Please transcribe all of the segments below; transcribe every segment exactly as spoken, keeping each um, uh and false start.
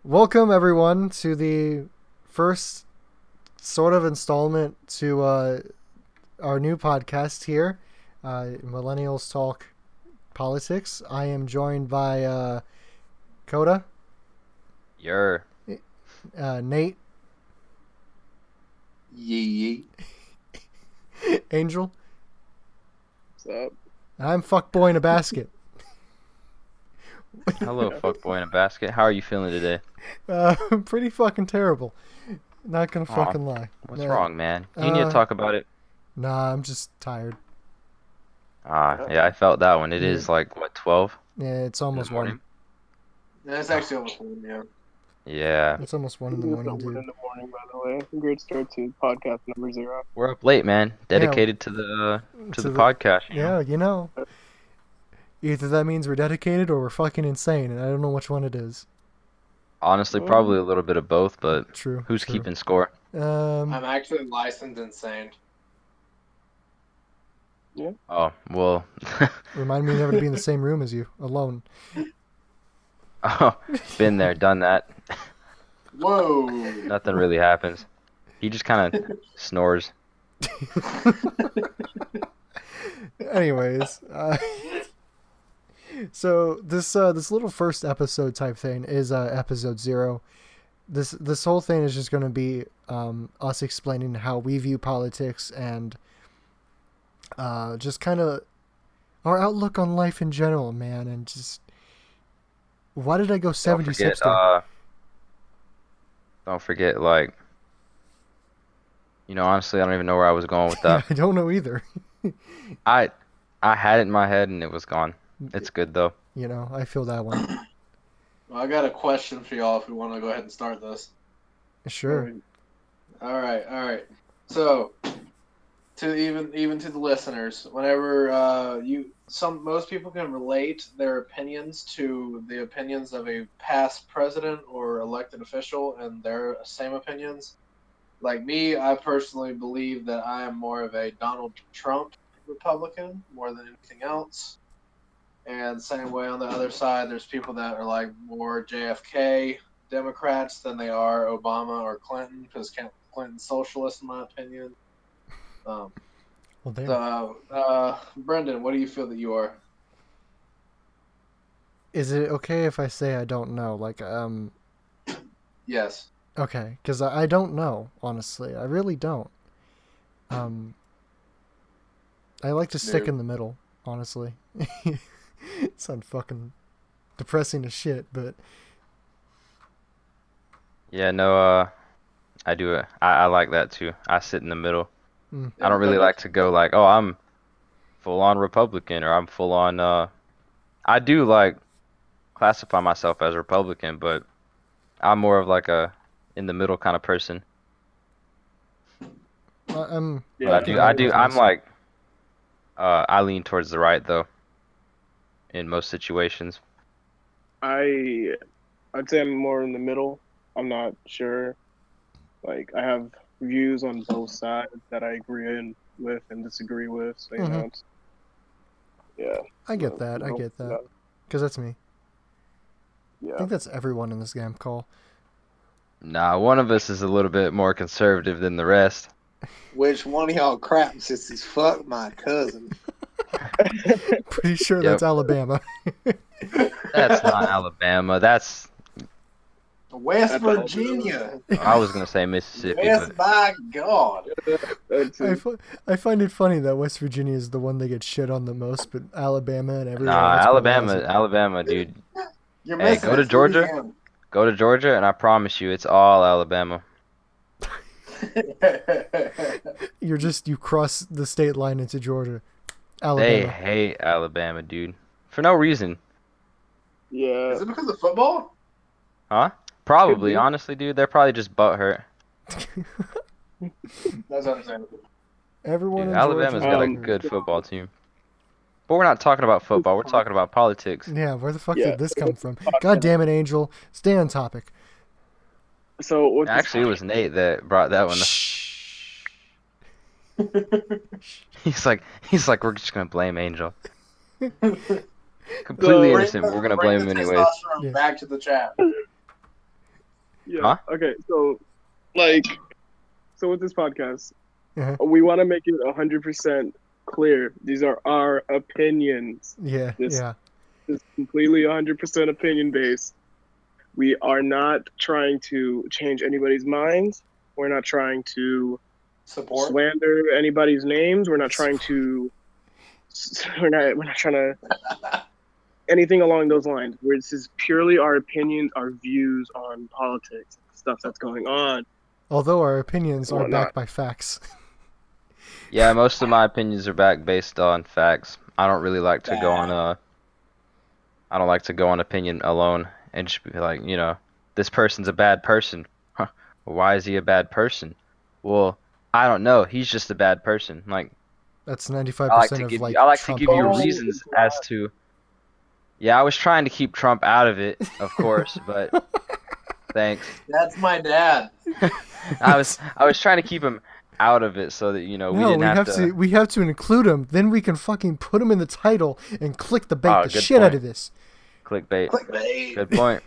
Welcome everyone to the first sort of installment to uh, our new podcast here, uh, Millennials Talk Politics. I am joined by uh, Coda, Yer. uh, Nate, Yee yee. Angel, What's up? and I'm fuckboy in a basket. Hello, fuckboy in a basket. How are you feeling today? Uh, pretty fucking terrible. Not gonna Aw, fucking lie. What's Nah, wrong, man? You need uh, to talk about it. Nah, I'm just tired. Ah, yeah, I felt that one. It Yeah. is like, what, twelve Yeah, it's in the almost morning? one. That's actually almost one, yeah. Yeah. It's almost one in the It's morning, not one dude. in the morning, by the way. Great start to podcast number zero. We're up late, man. Dedicated to the uh, to, To the, the- podcast. You know? Yeah, you know. Either that means we're dedicated or we're fucking insane, and I don't know which one it is. Honestly, probably a little bit of both, but True. who's true. keeping score? Um, I'm actually licensed insane. Oh, well. remind me never to be in the same room as you, alone. Oh, been there, done that. Whoa. Nothing really happens. He just kind of snores. Anyways, uh, so this uh, this little first episode type thing is uh, episode zero. This this whole thing is just going to be um, us explaining how we view politics and uh, just kind of our outlook on life in general, man, and just why did I go Don't seventy-six? forget, uh, don't forget, like, you know, honestly, I don't even know where I was going with that. I don't know either. I I had it in my head and it was gone. It's good though. You know, I feel that one. Well, I got a question for y'all if we want to go ahead and start this. Sure. All right, all right. So, to even even to the listeners, whenever uh, you some most people can relate their opinions to the opinions of a past president or elected official and their same opinions. Like me, I personally believe that I am more of a Donald Trump Republican more than anything else. And same way on the other side, there's people that are like more J F K Democrats than they are Obama or Clinton, because Clinton's socialist in my opinion. Um, Well, damn. so, uh, Brendan, what do you feel that you are? Is it okay if I say I don't know? Like, um, Yes. okay, because I, I don't know, honestly. I really don't. Um, I like to stick Dude. in the middle, honestly. Sound fucking depressing as shit, but Yeah, no, uh, I do it. I, I like that too. I sit in the middle. Mm. I don't really like to go like, oh, I'm full on Republican or I'm full on, uh, I do like classify myself as Republican, but I'm more of like a in the middle kind of person. I, I'm. But I do, I do, I'm like, uh, I lean towards the right though, in most situations. I, I'd say I'm more in the middle. I'm not sure. Like, I have views on both sides that I agree in with and disagree with. So, you Mhm. know, it's, yeah. I get so, that. I no, get that. no, Because that's me. I Yeah. think that's everyone in this game call. Nah, one of us is a little bit more conservative than the rest. Which one of y'all crap since fuck my cousin? Pretty sure Yep. that's Alabama. That's not Alabama. That's, West That's Virginia. I was gonna say Mississippi, Yes, but by God. That's I, it. fi- I find it funny that West Virginia is the one that gets shit on the most, but Alabama and everyone nah, else Alabama, pronounce Alabama, dude. You're Hey, missing go to it. Georgia. Go to Georgia, and I promise you, it's all Alabama. it. You're just you cross the state line into Georgia, They Alabama. hate Alabama, dude, for no reason. Yeah. Is it because of football? Huh? Probably, be. honestly, dude. They're probably just butthurt. That's understandable. Everyone Dude, in Alabama's Georgia. got a Um, good football team. But we're not talking about football. We're talking about politics. Yeah, where the fuck Yeah. did this come from? God damn it, Angel. Stay on topic. So, what's Actually, it was Nate that brought that one up. Shh. He's like, he's like, we're just gonna blame Angel. Completely So- innocent. But we're gonna Bring blame the him anyways. testosterone Yeah. Back to the chat. Yeah. Huh? Okay. So, like, so with this podcast, Uh-huh. we want to make it a hundred percent clear. These are our opinions. Yeah, This yeah. is completely a hundred percent opinion based. We are not trying to change anybody's minds. We're not trying to Support. slander anybody's names. We're not trying to. We're not. We're not trying to. Anything along those lines. Where this is purely our opinions, our views on politics, stuff that's going on. Although our opinions are Whatnot. backed by facts. Yeah, most of my opinions are back based on facts. I don't really like to go on uh I don't like to go on opinion alone and just be like, you know, this person's a bad person. Huh. Why is he a bad person? Well, I don't know. He's just a bad person. Like That's ninety-five I like percent to of give like you I like Trump to give you voters. reasons as to. Yeah, I was trying to keep Trump out of it, of course, but thanks. That's my dad. I was I was trying to keep him out of it so that you know we No, didn't we have, have to. to we have to include him. Then we can fucking put him in the title and click the bait Oh, the good shit out point. of this. Clickbait. Clickbait. Good point.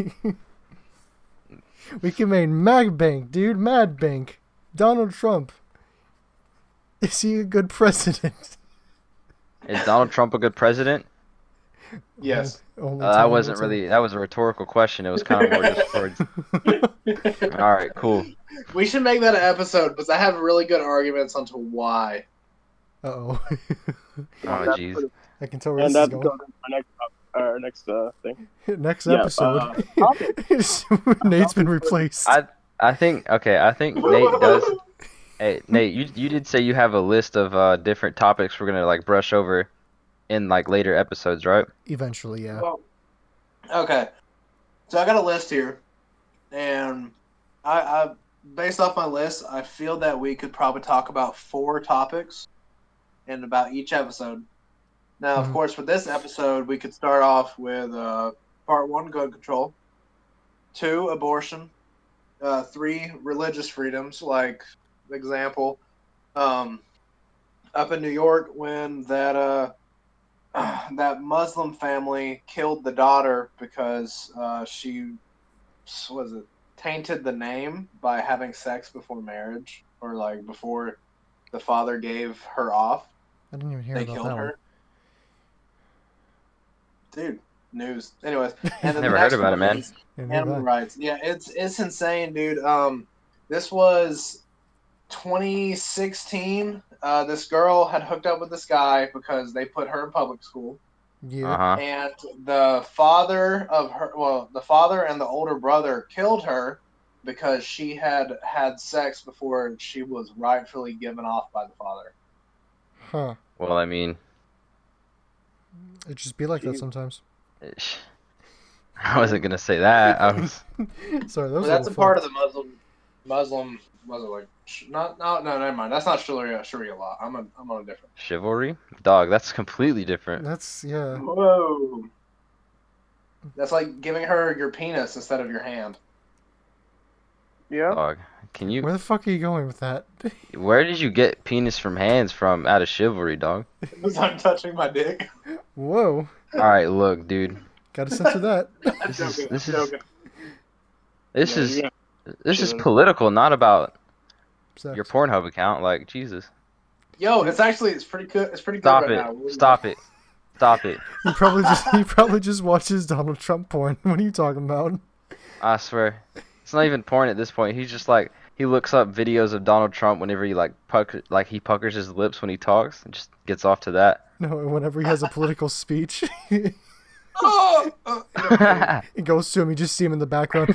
We can make Mag Bank, dude. Mad Bank. Donald Trump. Is he a good president? Is Donald Trump a good president? Yes. Only Uh, that time wasn't will really. That was a rhetorical question. It was kind of more just towards. tell. All right, cool. We should make that an episode because I have really good arguments onto why. Uh-oh. Oh, That's jeez. for the- I can tell where And this is that's going. going our next, our next uh, thing. Next Yeah, episode. uh, Nate's been replaced. I I think okay. I think Nate does. Hey Nate, you you did say you have a list of uh different topics we're gonna like brush over in like later episodes, right? Eventually, yeah. Well, okay. So I got a list here, and I, I based off my list, I feel that we could probably talk about four topics in about each episode. Now, of Mhm. course, for this episode, we could start off with uh, part one, gun control. Two, abortion. Uh, three, religious freedoms. Like, example, um, up in New York when that uh, that Muslim family killed the daughter because uh, she was it tainted the name by having sex before marriage or like before the father gave her off. I didn't even hear They about killed that her. Dude, news. Anyways, one. and then Never the heard next about one it, man. is Yeah, neither animal have I. rights. Yeah, it's it's insane, dude. Um, this was twenty sixteen. Uh, this girl had hooked up with this guy because they put her in public school, Yeah. Uh huh. and the father of her, well, the father and the older brother killed her because she had had sex before she was rightfully given off by the father. Huh. Well, I mean, It just be like that Jeez. sometimes. ish. I wasn't gonna say that. I was. Sorry, that But was that's a little part fun. of the Muslim, Muslim, Muslim like sh- not no no never mind. That's not Sharia Sharia law. I'm a, I'm on a different. Chivalry? Dog, that's completely different. That's yeah. Whoa. That's like giving her your penis instead of your hand. Yeah. Dog. Can you Where the fuck are you going with that? where did you get penis from hands from out of chivalry, dog? Because I'm touching my dick. Whoa. Alright, look, dude. Gotta censor that. This is Joking, this is joking. this Yeah, is yeah. this is Chilling. political, not about Sex. your Pornhub account. Like, Jesus. Yo, it's actually it's pretty good. It's pretty good Stop right it. now. Stop it. Stop it. He probably just he probably just watches Donald Trump porn. What are you talking about? I swear. It's not even porn at this point. He's just like he looks up videos of Donald Trump whenever he like pucker like he puckers his lips when he talks and just gets off to that. No, whenever he has a political speech, Oh, uh, it goes to him. You just see him in the background.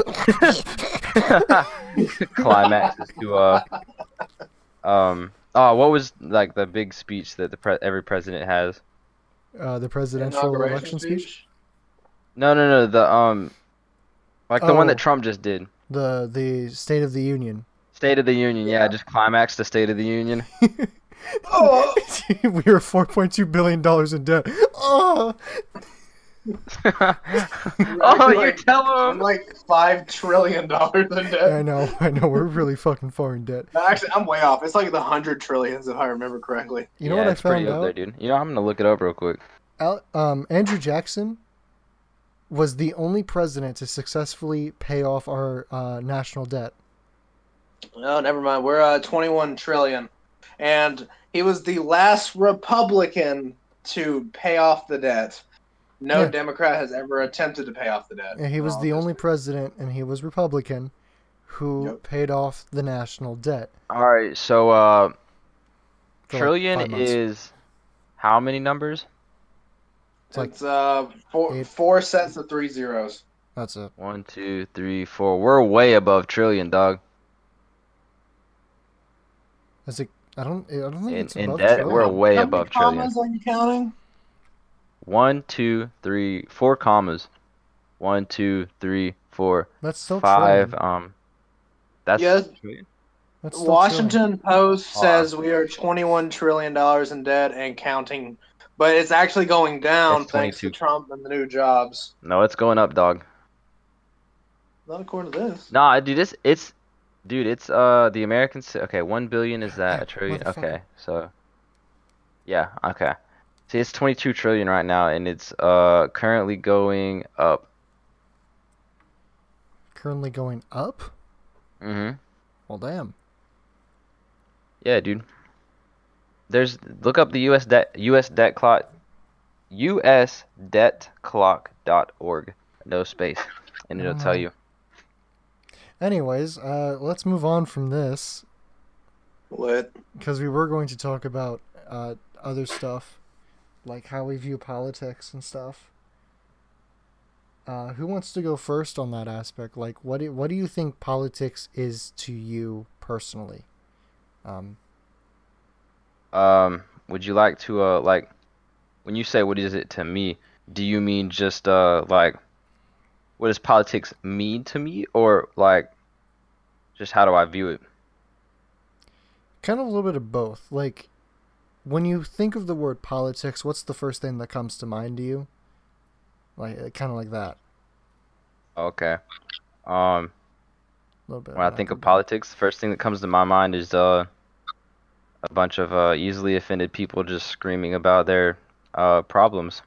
Climaxes to uh um oh what was like the big speech that the pre- every president has? uh, the presidential inauguration election speech. No, no, no, the um like the one Oh. that Trump just did. The the State of the Union. State of the Union, yeah, Yeah. just climax the State of the Union. Oh. We were four point two billion dollars in debt. Oh, oh, you like- tell I'm him. like five trillion dollars in debt. I know, I know. We're really fucking far in debt. No, actually, I'm way off. It's like the hundred trillions if I remember correctly. You know yeah, what I it's pretty found up there, out? dude. You know, I'm gonna look it up real quick. Al- um, Andrew Jackson was the only president to successfully pay off our uh, national debt. No, never mind. We're uh, twenty-one trillion, and he was the last Republican to pay off the debt. No Yeah. Democrat has ever attempted to pay off the debt. And he was in all the of only history. president, and he was Republican, who Yep. paid off the national debt. All right, so uh, for, like, trillion five months. is how many numbers? It's like It's uh four eight. four sets of three zeros. That's it. One, two, three, four. We're way above trillion, dog. Is it? I don't. I don't think In it's in above debt, trillion. we're way How above many trillion. commas are you counting? One, two, three, four commas. One, two, three, four, That's still five. trillion. Um, that's Yes. trillion? That's still trillion. Washington Post Wow. says we are twenty-one trillion dollars in debt and counting, but it's actually going down It's thanks to twenty-two. Trump and the new jobs. No, it's going up, dog. Not according to this. Nah, dude, it's it's, dude, it's uh the Americans. Okay, one billion is that a trillion? Motherfucker. Okay, so, yeah, okay. See, it's twenty-two trillion right now, and it's uh currently going up. Currently going up. Mm-hmm. Well, damn. Yeah, dude. There's look up the U S debt U S debt clock, U S debt clock dot org. No space, and it'll tell Mhm. you. Anyways, uh, let's move on from this What? because we were going to talk about uh, other stuff, like how we view politics and stuff. Uh, who wants to go first on that aspect? Like, what do what do you think politics is to you personally? Um, Um, would you like to uh like, when you say what is it to me, do you mean just uh like, what does politics mean to me, or like, just how do I view it? kind of a little bit of both. Like, when you think of the word politics, what's the first thing that comes to mind to you? Like, kind of like that. Okay. Um, A little bit. when I think of politics, the first thing that comes to my mind is uh a bunch of uh easily offended people just screaming about their uh problems.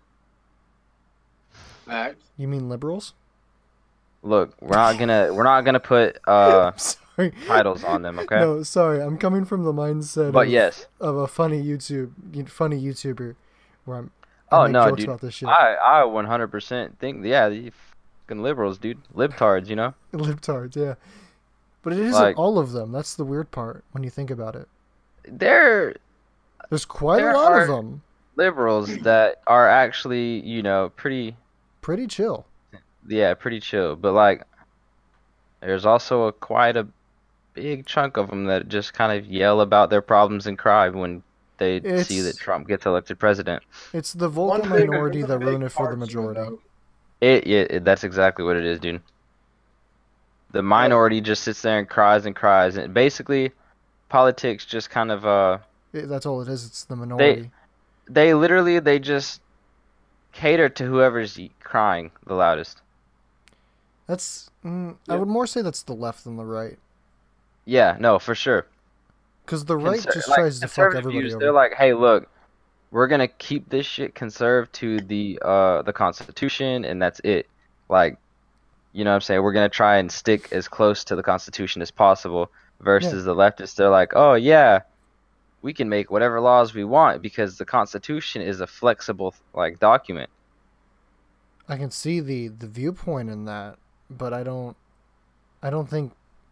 Fact. You mean liberals? Look, we're not gonna we're not gonna put uh Sorry. titles on them, okay? No, sorry. I'm coming from the mindset But of, yes, of a funny YouTube, funny YouTuber, where I'm. I oh make no, jokes dude, about this shit. I I one hundred percent think, yeah, you fucking liberals, dude, libtards, you know? Libtards, yeah. But it isn't Like- all of them. That's the weird part when you think about it. They're There's quite There a lot are- of them. liberals that are actually, you know, pretty, Pretty chill. yeah, pretty chill. But like, there's also a quite a big chunk of them that just kind of yell about their problems and cry when they see It's- that Trump gets elected president. It's the One vocal big- minority there's a that big ruin it for the part to it, majority. though. It, it, it that's exactly what it is, dude. The minority just sits there and cries and cries, and basically, politics just kind of uh, It- that's all it is. It's the minority. they literally they just cater to whoever's crying the loudest. That's. Mm, I Yep. would more say that's the left than the right. Yeah, no, for sure. Because the right Conser- just like, tries to fuck conservative everybody views, over. they're like, hey, look, we're gonna keep this shit conserved to the uh the Constitution, and that's it. Like, you know what I'm saying? We're gonna try and stick as close to the Constitution as possible. Versus the leftists, they're like, oh yeah, we can make whatever laws we want because the Constitution is a flexible like document. I can see the the viewpoint in that, but I don't. I don't think.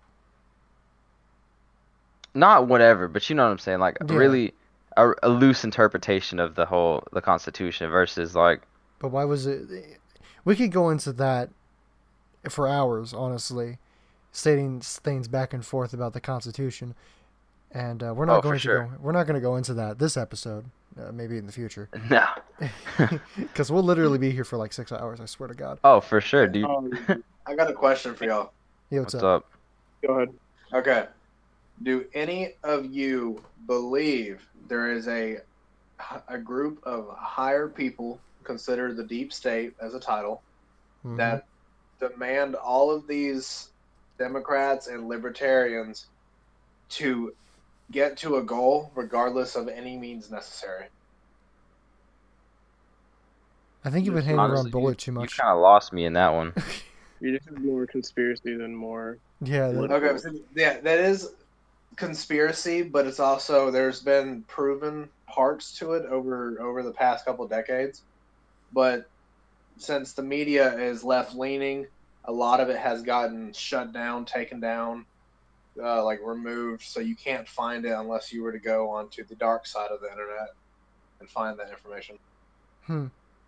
Not whatever, but you know what I'm saying? Like, Yeah. really, a, a loose interpretation of the whole the Constitution versus like. But why was it? We could go into that for hours, honestly, stating things back and forth about the Constitution, and uh, we're not Oh, for going to sure. go. We're not going to go into that this episode. Uh, maybe in the future, No. because we'll literally be here for like six hours. I swear to God. Oh, for sure, dude. Um, I got a question for y'all. Yeah, what's, What's up? up? go ahead. Okay. Do any of you believe there is a a group of higher people, considered the deep state as a title, Mhm. that demand all of these Democrats and libertarians to get to a goal regardless of any means necessary? I think you've been This hanging is- around Honestly, Bullet too You much. kind of lost me in that one. This is more conspiracy than more. Yeah, that, Okay, so, yeah, that is conspiracy, but it's also there's been proven parts to it over over the past couple decades. But since the media is left leaning, a lot of it has gotten shut down, taken down, uh, like removed, so you can't find it unless you were to go onto the dark side of the internet and find that information. hmm.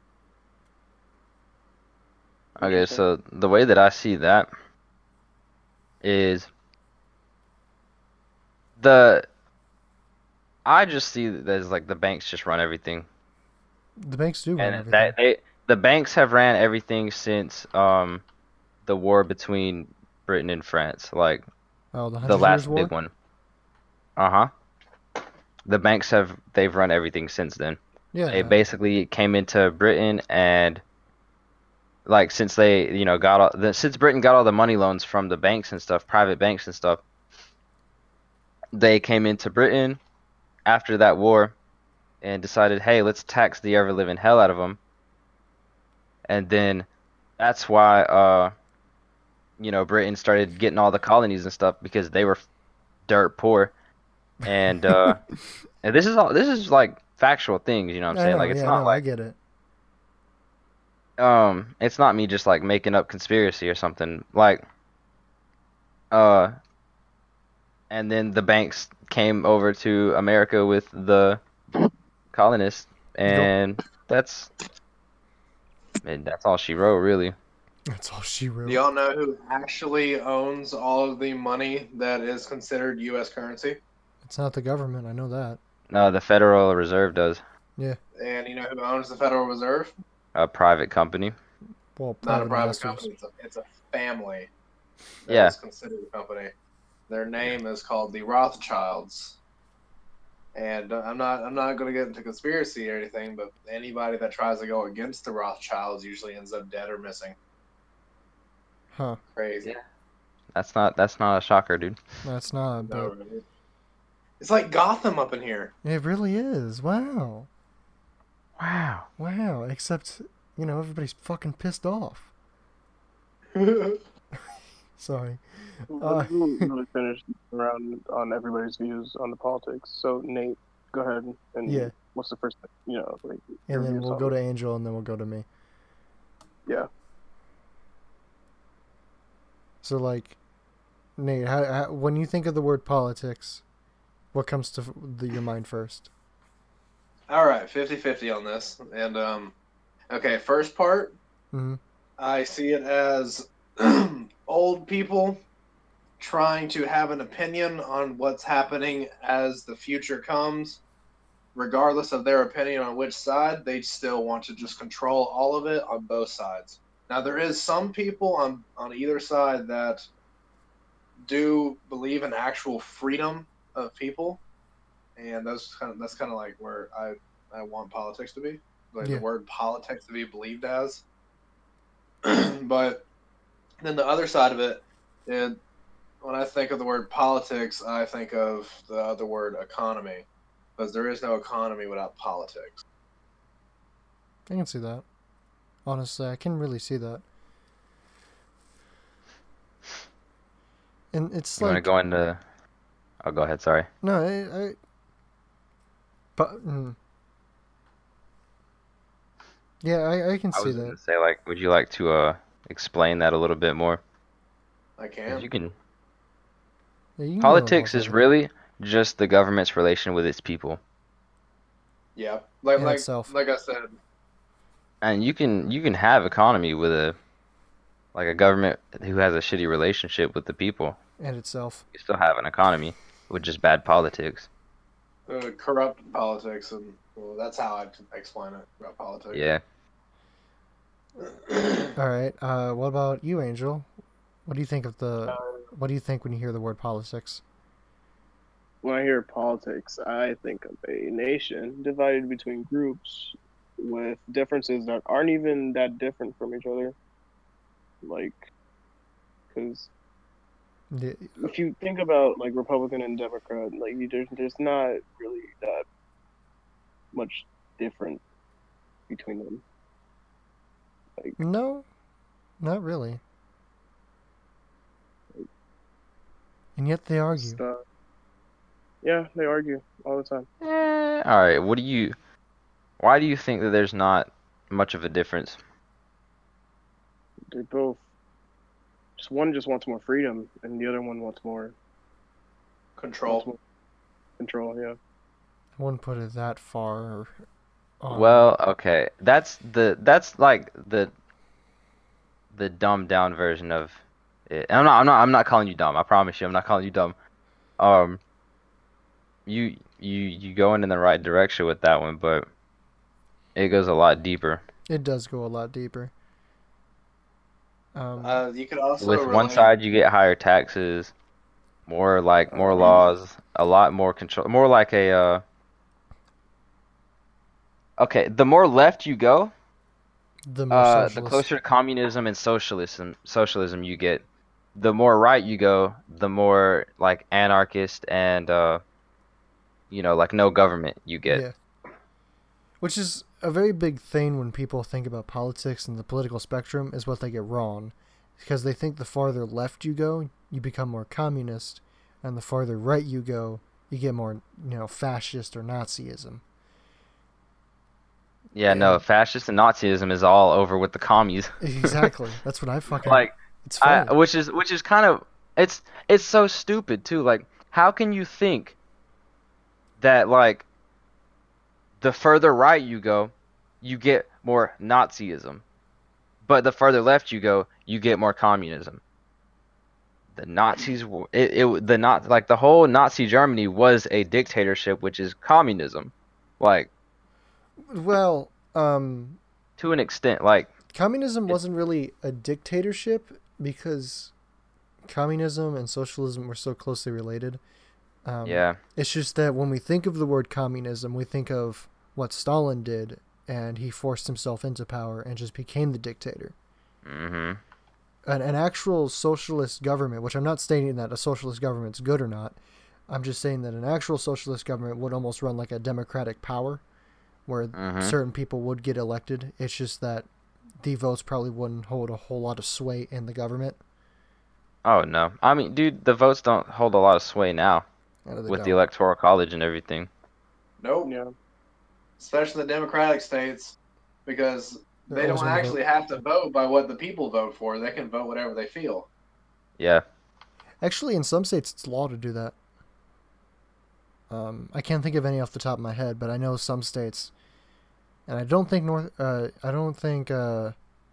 Okay, Interesting. so the way that I see that is the I just see that as like the banks just run everything, The banks do run and everything. that they the banks have ran everything since um the war between Britain and France, like Oh, the the Hundred Years last War. big one. Uh-huh. The banks have they've run everything since then. Yeah. They basically came into Britain and like since they you know got all the, since Britain got all the money loans from the banks and stuff, private banks and stuff, they came into Britain after that war and decided, hey, let's tax the ever living hell out of them. And then that's why uh you know Britain started getting all the colonies and stuff because they were dirt poor. And uh and this is all this is like factual things, you know what I'm I saying? know. Like it's Yeah. not No, I like get it. um it's not me just like making up conspiracy or something. Like uh and then the banks came over to America with the colonists and that's and that's all she wrote really. That's all she wrote. Do y'all know who actually owns all of the money that is considered U S currency? It's not the government. I know that. No, the Federal Reserve does. And you know who owns the Federal Reserve? A private company. Well, Not a private private investors. company. It's a, it's a family. That Yeah. is considered a company. Their name is called the Rothschilds. And uh, I'm not I'm not going to get into conspiracy or anything, but anybody that tries to go against the Rothschilds usually ends up dead or missing. Huh. Crazy. Yeah. That's not that's not a shocker, dude. That's not. No, But really. It's like Gotham up in here. it really is. Wow. Wow. Wow. Except, you know, everybody's fucking pissed off. Sorry. Uh, We haven't really finished around on everybody's views on the politics. So Nate, go ahead and Yeah. what's the first thing? You know, like your And then views we'll on go it. to Angel, and then we'll go to me. Yeah. So, like, Nate, how, how, when you think of the word politics, what comes to f- the, your mind first? All right, fifty-fifty on this. And um okay, first part, hmm I see it as old people trying to have an opinion on what's happening as the future comes. Regardless of their opinion on which side, they still want to just control all of it on both sides. Now, there is some people on, on either side that do believe in actual freedom of people, and that's kind of that's kind of like where I, I want politics to be, like Yeah. the word politics to be believed as. But then the other side of it, and when I think of the word politics, I think of the other word economy, because there is no economy without politics. I can see that. Honestly, I can really see that. And it's You want to like go into Oh, go ahead, sorry. no, I, I but mm. yeah, I, I can I see was that. gonna say like would you like to uh explain that a little bit more? I 'Cause can. you can Yeah, you can go Politics about is that. really just the government's relation with its people. Yeah, like And like itself. like I said, And you can you can have economy with a like a government who has a shitty relationship with the people. And itself. You still have an economy with just bad politics. uh, corrupt politics, and well, that's how I explain it about politics. Yeah. All right. Uh, what about you, Angel? What do you think of the? Uh, What do you think when you hear the word politics? when I hear politics, I think of a nation divided between groups with differences that aren't even that different from each other. Like, because Yeah, if you think about like Republican and Democrat, like you, there's there's not really that much different between them. No, not really. And yet they argue. Just, uh, yeah, they argue all the time. Eh, all right. What do you? Why do you think that there's not much of a difference? They both just one just wants more freedom, and the other one wants more Control. wants more control. Yeah. I wouldn't put it that far. on- Well, okay. That's the that's like the the dumbed down version of it. And I'm not I'm not I'm not calling you dumb. I promise you, I'm not calling you dumb. Um, you you you going in the right direction with that one, but it goes a lot deeper. it does go a lot deeper. Um, Uh, you could also With one relate- side, you get higher taxes, more like more Oh. laws, a lot more control, more like a uh. Okay, the more left you go, the more uh, the socialist. closer to communism and socialism socialism you get. The more right you go, the more like anarchist and uh, you know, like no government you get. Yeah. Which is a very big thing when people think about politics and the political spectrum is what they get wrong. Because they think the farther left you go, you become more communist, and the farther right you go, you get more, you know, fascist or Nazism. Yeah, no, fascist and Nazism is all over with the commies. Exactly. That's what I fucking Like, it's I, funny. which is which is kind of it's it's so stupid too. Like, how can you think that like the further right you go, you get more Nazism, but the further left you go, you get more communism. The Nazis, w- it, it the not like the whole Nazi Germany was a dictatorship, which is communism, like Well, um, to an extent. Like, communism wasn't really a dictatorship because communism and socialism were so closely related. Um, yeah, It's just that when we think of the word communism, we think of what Stalin did, and he forced himself into power and just became the dictator. hmm An, an actual socialist government, which I'm not stating that a socialist government's good or not, I'm just saying that an actual socialist government would almost run like a democratic power, where Mhm. certain people would get elected. It's just that the votes probably wouldn't hold a whole lot of sway in the government. Oh no, I mean, dude, the votes don't hold a lot of sway now Uh, they with the don't. electoral college and everything. Nope. Yeah. Especially the Democratic states, because They're they always don't gonna actually have to vote by what the people vote for. They can vote whatever they feel. Yeah, Actually, in some states, it's law to do that. Um, I can't think of any off the top of my head, but I know some states, and I don't think North. Uh, I don't think. Uh,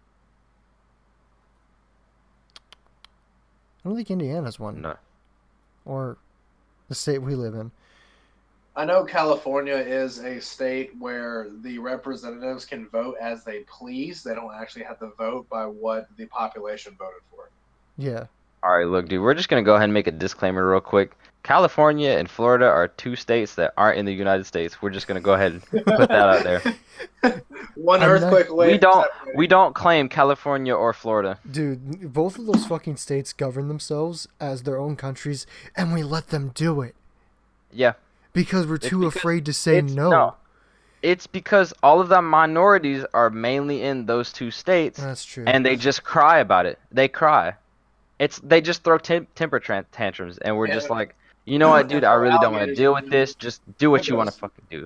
I don't think Indiana's one, no. or the state we live in. I know California is a state where the representatives can vote as they please. They don't actually have to vote by what the population voted for. Yeah, All right, look, dude, we're just gonna go ahead and make a disclaimer real quick. California and Florida are two states that aren't in the United States. We're just gonna go ahead and put that out there. One I'm not- earthquake away. We from don't separating. we don't claim California or Florida. dude, both of those fucking states govern themselves as their own countries, and we let them do it Yeah, because we're It's too because afraid to say it's no. no. It's because all of the minorities are mainly in those two states, That's true. and they just cry about it. They cry. It's they just throw tem- temper tran- tantrums, and we're just Yeah. like, you know what, dude? I Throw really don't want to alligators deal in with the this. Just do what you want to windows. fucking do.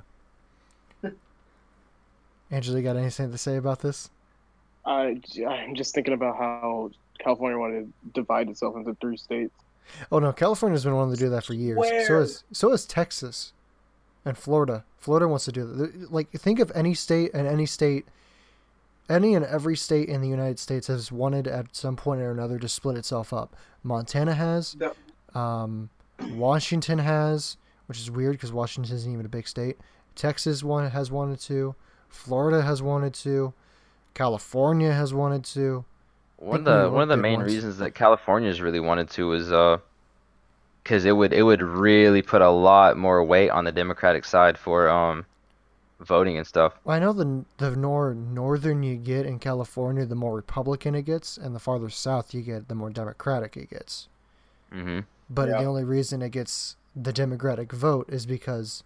Angela, you got anything to say about this? I, I'm just thinking about how California wanted to divide itself into three states. Oh no, California's been wanting to do that for years. So Where? is so is Texas, and Florida. Florida wants to do that. Like, think of any state and any state, any and every state in the United States has wanted at some point or another to split itself up. Montana has, No. um, Washington has, which is weird because Washington isn't even a big state. Texas one has wanted to, Florida has wanted to, California has wanted to. One of think New the York one of the did main once. reasons that California's really wanted to was uh, because it would it would really put a lot more weight on the Democratic side for um, voting and stuff. Well, I know the the more northern you get in California, the more Republican it gets, and the farther south you get, the more Democratic it gets. hmm But Yeah. the only reason it gets the Democratic vote is because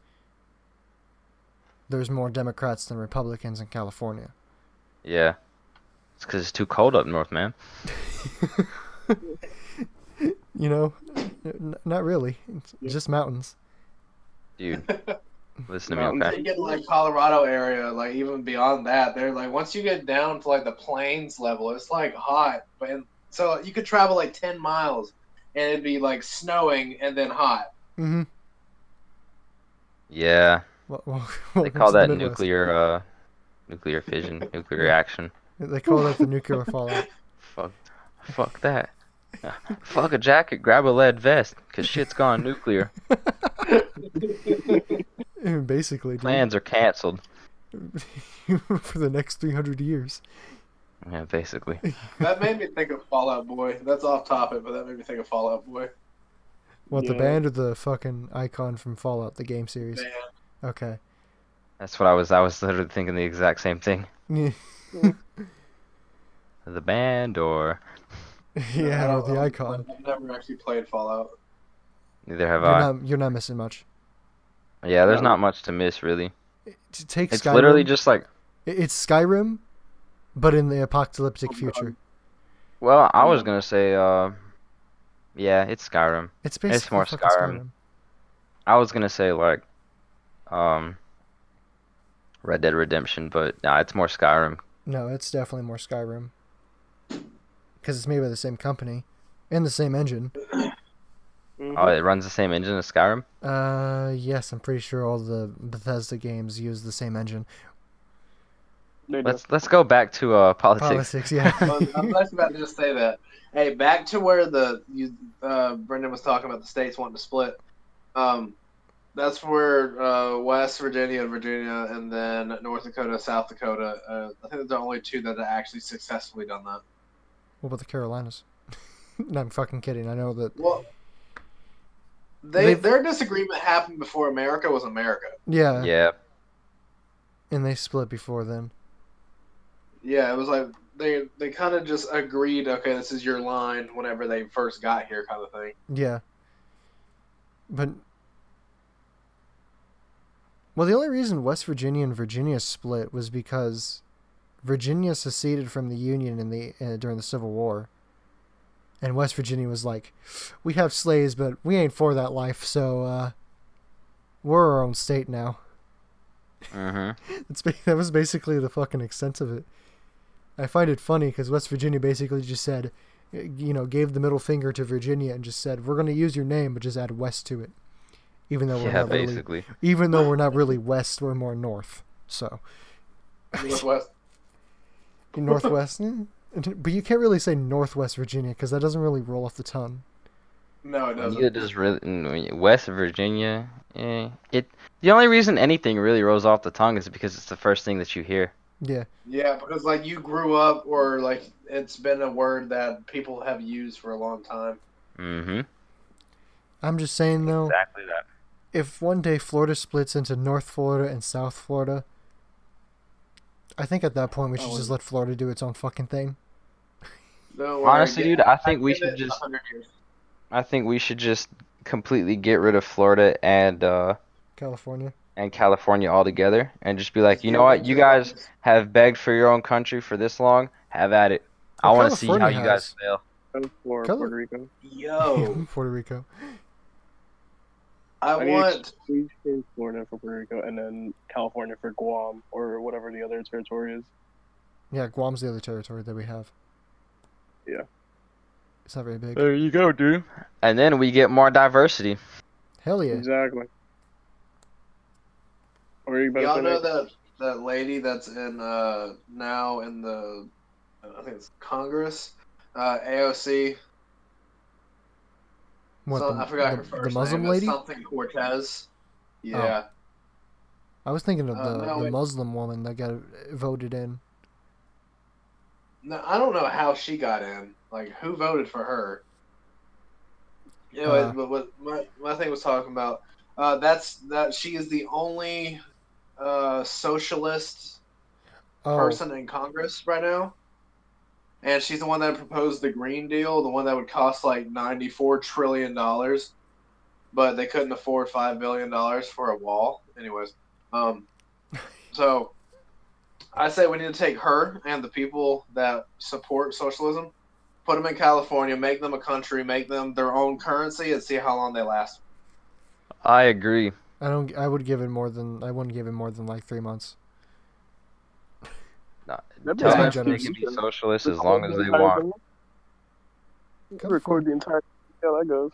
there's more Democrats than Republicans in California. Yeah. It's because it's too cold up north, man. You know, n- not really. It's Yeah. just mountains. Dude, listen to me, Mountains. okay? You get in, like Colorado area, like even beyond that, they're like once you get down to like the plains level, it's like hot. But and so you could travel like ten miles and it'd be like snowing and then hot. Mm-hmm. Yeah, Well, well, they welcome call to the that Midwest. nuclear, uh, nuclear fission, nuclear Yeah. reaction. They call that the nuclear fallout. Fuck, fuck that. Fuck a jacket, grab a lead vest, cause shit's gone nuclear. Basically, dude. Plans are canceled. For the next three hundred years. Yeah, basically. That made me think of Fallout Boy. That's off topic, but that made me think of Fallout Boy. What, the Yeah. band or the fucking icon from Fallout, the game series? Man. Okay. That's what I was. I was literally thinking the exact same thing. Yeah, The band, or yeah, I or don't- the I've- icon. I've never actually played Fallout. neither have You're I. not, you're not missing much. Yeah, there's No. not much to miss, really. To take It's Skyrim, literally just like. it- it's Skyrim, but in the apocalyptic Oh, God. future. Well, I was Mm. gonna say, uh, yeah, it's Skyrim. It's basically more fucking Skyrim. Skyrim. I was gonna say like, um, Red Dead Redemption, but nah, it's more Skyrim. No, it's definitely more Skyrim. Because it's made by the same company and the same engine. Mhm. Oh, it runs the same engine as Skyrim. Uh, yes, I'm pretty sure all the Bethesda games use the same engine. They do. Let's let's go back to uh politics. Politics, yeah. I was, I was actually about to just say that. Hey, back to where the you, uh, Brendan was talking about the states wanting to split. Um, that's where uh, West Virginia and Virginia, and then North Dakota, South Dakota. Uh, I think they're the only two that have actually successfully done that. What about the Carolinas? No, I'm fucking kidding. I know that. Well, they They've- their disagreement happened before America was America. Yeah, Yeah, and they split before then. Yeah, it was like they they kind of just agreed. Okay, this is your line. Whenever they first got here, kind of thing. Yeah. But. Well, the only reason West Virginia and Virginia split was because Virginia seceded from the Union in the uh, during the Civil War. And West Virginia was like, we have slaves, but we ain't for that life, so uh, we're our own state now. mhm. It's ba- that was basically the fucking extent of it. I find it funny because West Virginia basically just said, you know, gave the middle finger to Virginia and just said, we're going to use your name, but just add West to it. Even though we're Yeah, not really, basically. even though we're not really West, we're more North. So Northwest. Northwest, eh. But you can't really say Northwest Virginia because that doesn't really roll off the tongue. No, it doesn't. Neither does really mm, West Virginia. Eh, it. The only reason anything really rolls off the tongue is because it's the first thing that you hear. Yeah, Yeah, because like you grew up, or like it's been a word that people have used for a long time. Mm-hmm. I'm just saying though, Exactly that. if one day Florida splits into North Florida and South Florida, I think at that point we should Oh, just let Florida do its own fucking thing. No, Honestly, get- dude, I think we give should it just. a hundred years. I think we should just completely get rid of Florida and uh California. and California altogether, and just be like, you know what, you guys have begged for your own country for this long. Have at it. I Well, want to see how California you guys has- fail. For Color- Puerto Rico. Yo, Puerto Rico. I I need want. please change Florida for Puerto Rico, and then California for Guam or whatever the other territory is. Yeah, Guam's the other territory that we have. Yeah. It's not very big. There you go, dude. And then we get more diversity. Hell yeah. Exactly. Or you better Y'all say know that- that that lady that's in uh now in the I think it's Congress, uh, A O C. What, Some- the, I forgot the, her the first Muslim name. It's lady? something Cortez. Yeah. I was thinking of Uh, the, no, the it- Muslim woman that got voted in. No, I don't know how she got in. Like, who voted for her? Anyway, Uh. but what my, my thing was talking about, uh, that's that she is the only uh, socialist Oh, person in Congress right now, and she's the one that proposed the Green Deal, the one that would cost like ninety-four trillion dollars, but they couldn't afford five billion dollars for a wall. Anyways, um, so I say we need to take her and the people that support socialism, put them in California, make them a country, make them their own currency, and see how long they last. I agree. I don't. I would give it more than. I wouldn't give it more than like three months. Not, That'd be tell a them nice they can be solution. socialists as Record long the as they entire want. thing. Come Record the entire. Yeah, that goes.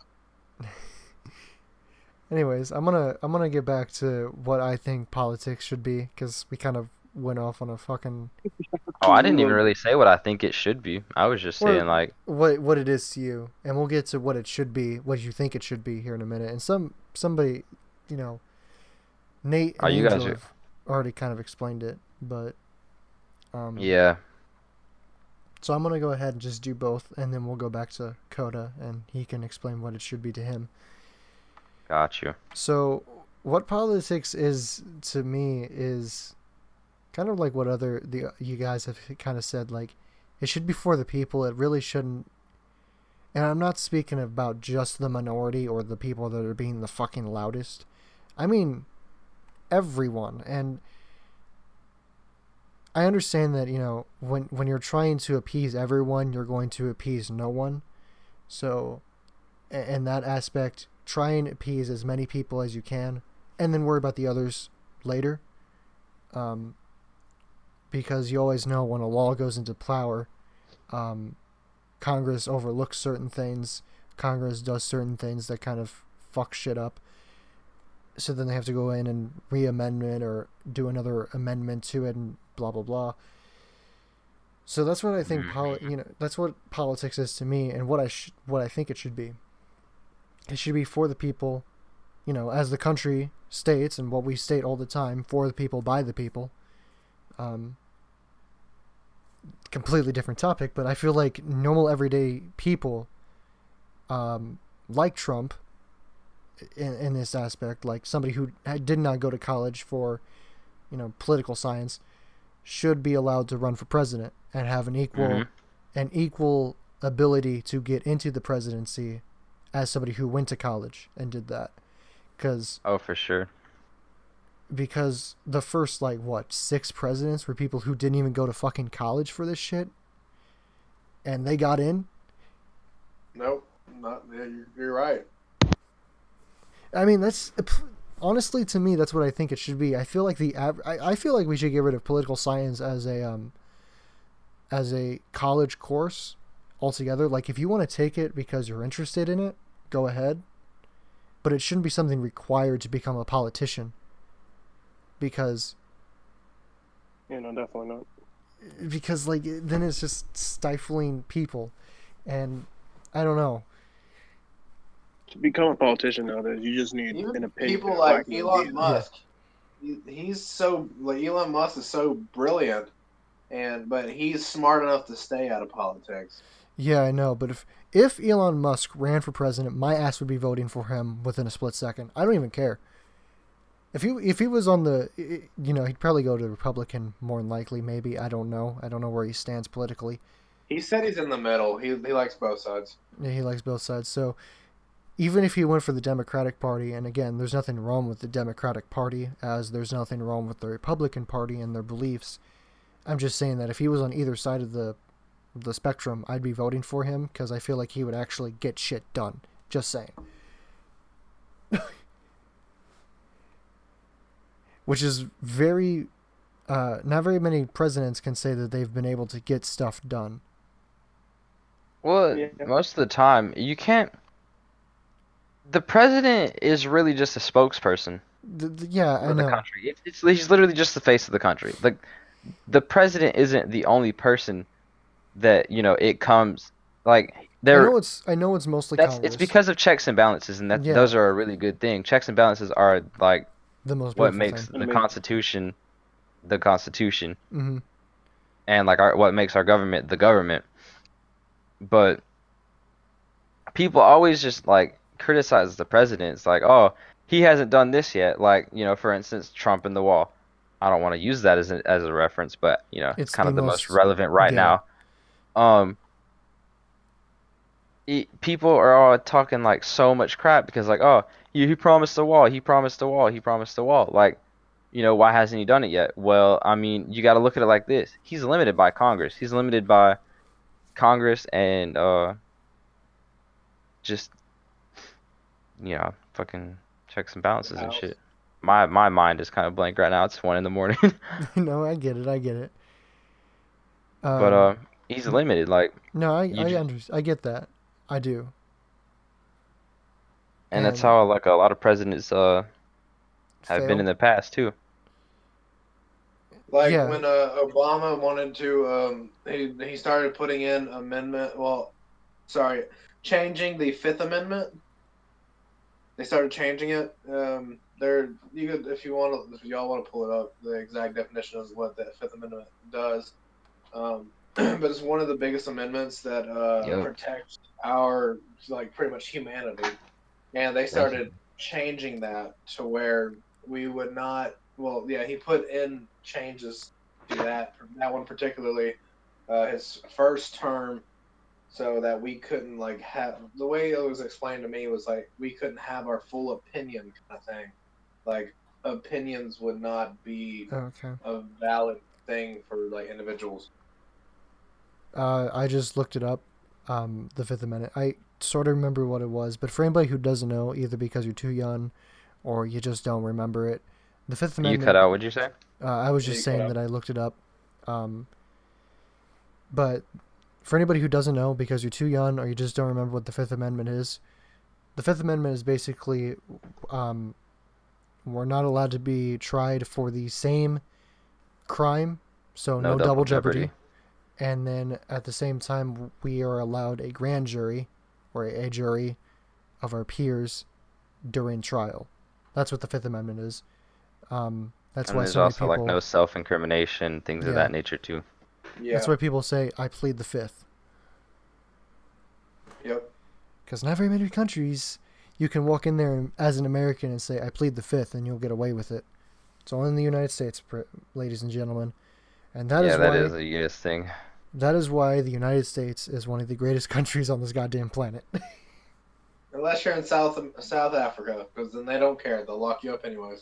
Anyways, I'm gonna I'm gonna get back to what I think politics should be because we kind of went off on a fucking Oh, I didn't even really say what I think it should be. I was just Or- saying like, what what it is to you, and we'll get to what it should be, what you think it should be here in a minute. And some somebody, you know, Nate and Oh, you guys Angel are- have already kind of explained it, but um, yeah, So I'm gonna go ahead and just do both, and then we'll go back to Coda, and he can explain what it should be to him. got you. So, what politics is to me is kind of like what other the you guys have kind of said. Like, it should be for the people. It really shouldn't. And I'm not speaking about just the minority or the people that are being the fucking loudest. I mean, everyone. And I understand that, you know, when when you're trying to appease everyone, you're going to appease no one. So, i- in that aspect, try and appease as many people as you can, and then worry about the others later. Um, because you always know when a law goes into power, um, Congress overlooks certain things. Congress does certain things that kind of fuck shit up. So then they have to go in and re-amendment or do another amendment to it and blah blah blah. So that's what I think. Poli- you know, that's what politics is to me, and what I sh- what I think it should be. It should be for the people, you know, as the country states and what we state all the time, for the people, by the people. Um, completely different topic, but I feel like normal everyday people, um, like Trump, in, in this aspect, like somebody who did not go to college for, you know, political science, should be allowed to run for president and have an equal, Mhm. an equal ability to get into the presidency as somebody who went to college and did that. Because Oh, for sure. because the first like what six presidents were people who didn't even go to fucking college for this shit, and they got in. Nope, not. Yeah, you're, you're right. I mean, that's honestly to me that's what I think it should be. I feel like the av- I, I feel like we should get rid of political science as a um as a college course altogether. Like if you want to take it because you're interested in it, go ahead. But it shouldn't be something required to become a politician. Because You know, definitely not. because like then it's just stifling people, and I don't know. To become a politician nowadays, you just need an Even opinion. people like an Elon idea. Musk, he, he's so like Elon Musk is so brilliant, and but he's smart enough to stay out of politics. Yeah, I know, but if if Elon Musk ran for president, my ass would be voting for him within a split second. I don't even care. If he if he was on the, you know, he'd probably go to the Republican more than likely. Maybe I don't know. I don't know where he stands politically. He said he's in the middle. He he likes both sides. Yeah, he likes both sides. So even if he went for the Democratic Party, and again, there's nothing wrong with the Democratic Party, as there's nothing wrong with the Republican Party and their beliefs. I'm just saying that if he was on either side of the the spectrum, I'd be voting for him because I feel like he would actually get shit done. Just saying. Which is very, uh, not very many presidents can say that they've been able to get stuff done. Well, Yeah. most of the time, you can't. The president is really just a spokesperson The, the, yeah, for I the know. country. It's, it's he's literally just the face of the country. Like, the president isn't the only person that, you know, it comes like I there. know it's I know it's mostly That's Congress. it's because of checks and balances, and that Yeah. those are a really good thing. Checks and balances are like the most what beautiful makes thing. the Amazing. Constitution the Constitution, Mm-hmm. and like our what makes our government the government. But people always just like criticize the president. It's like, oh, he hasn't done this yet. Like, you know, for instance, Trump in the wall. I don't want to use that as a, as a reference, but you know, It's it's kind the of the most most- relevant right yeah. now. Um, e- people are all talking like so much crap because like, oh, he, he promised the wall, he promised the wall, he promised the wall. Like, you know, why hasn't he done it yet? Well, I mean, you got to look at it like this. He's limited by Congress. He's limited by Congress and uh, just, you know, fucking checks and balances and House. shit. My my mind is kind of blank right now. It's one in the morning. No, I get it. I get it. But Um, uh, he's limited. Like, no, I you I just, under, I get that. I do. and that's And how like a lot of presidents uh have been in fail. the past too. Like Yeah. when uh, Obama wanted to, um, he he started putting in amendment. Well, sorry, changing the Fifth Amendment. They started changing it. Um, there, you could, if you want to, if y'all want to pull it up, the exact definition of what the Fifth Amendment does. Um, but it's one of the biggest amendments that uh, Yep. protects our, like, pretty much humanity. And they started changing that to where we would not. Well, yeah, he put in changes to that that one particularly, uh, his first term, so that we couldn't like have the way it was explained to me was like we couldn't have our full opinion kind of thing. Like opinions would not be Okay. a valid thing for like individuals. Uh, I just looked it up. Um, the Fifth Amendment. I sort of remember what it was, but for anybody who doesn't know, either because you're too young, or you just don't remember it, the Fifth You Amendment. cut out. What'd you say? Uh, I was Yeah, just you cut saying out. that I looked it up. Um, but for anybody who doesn't know, because you're too young or you just don't remember what the Fifth Amendment is, the Fifth Amendment is basically um, we're not allowed to be tried for the same crime, so no, No double double jeopardy. jeopardy. And then at the same time, we are allowed a grand jury or a jury of our peers during trial. That's what the Fifth Amendment is. Um, that's And why there's so many also like people. no self-incrimination, things of Yeah. that nature too. Yeah. That's why people say, I plead the Fifth. Yep. Because not very many countries you can walk in there and- as an American and say, I plead the Fifth, and you'll get away with it. It's only in the United States, pr- ladies and gentlemen. And that is Yeah, that why is a U S thing. that is why the United States is one of the greatest countries on this goddamn planet. Unless you're in South South Africa, because then they don't care. They'll lock you up anyways.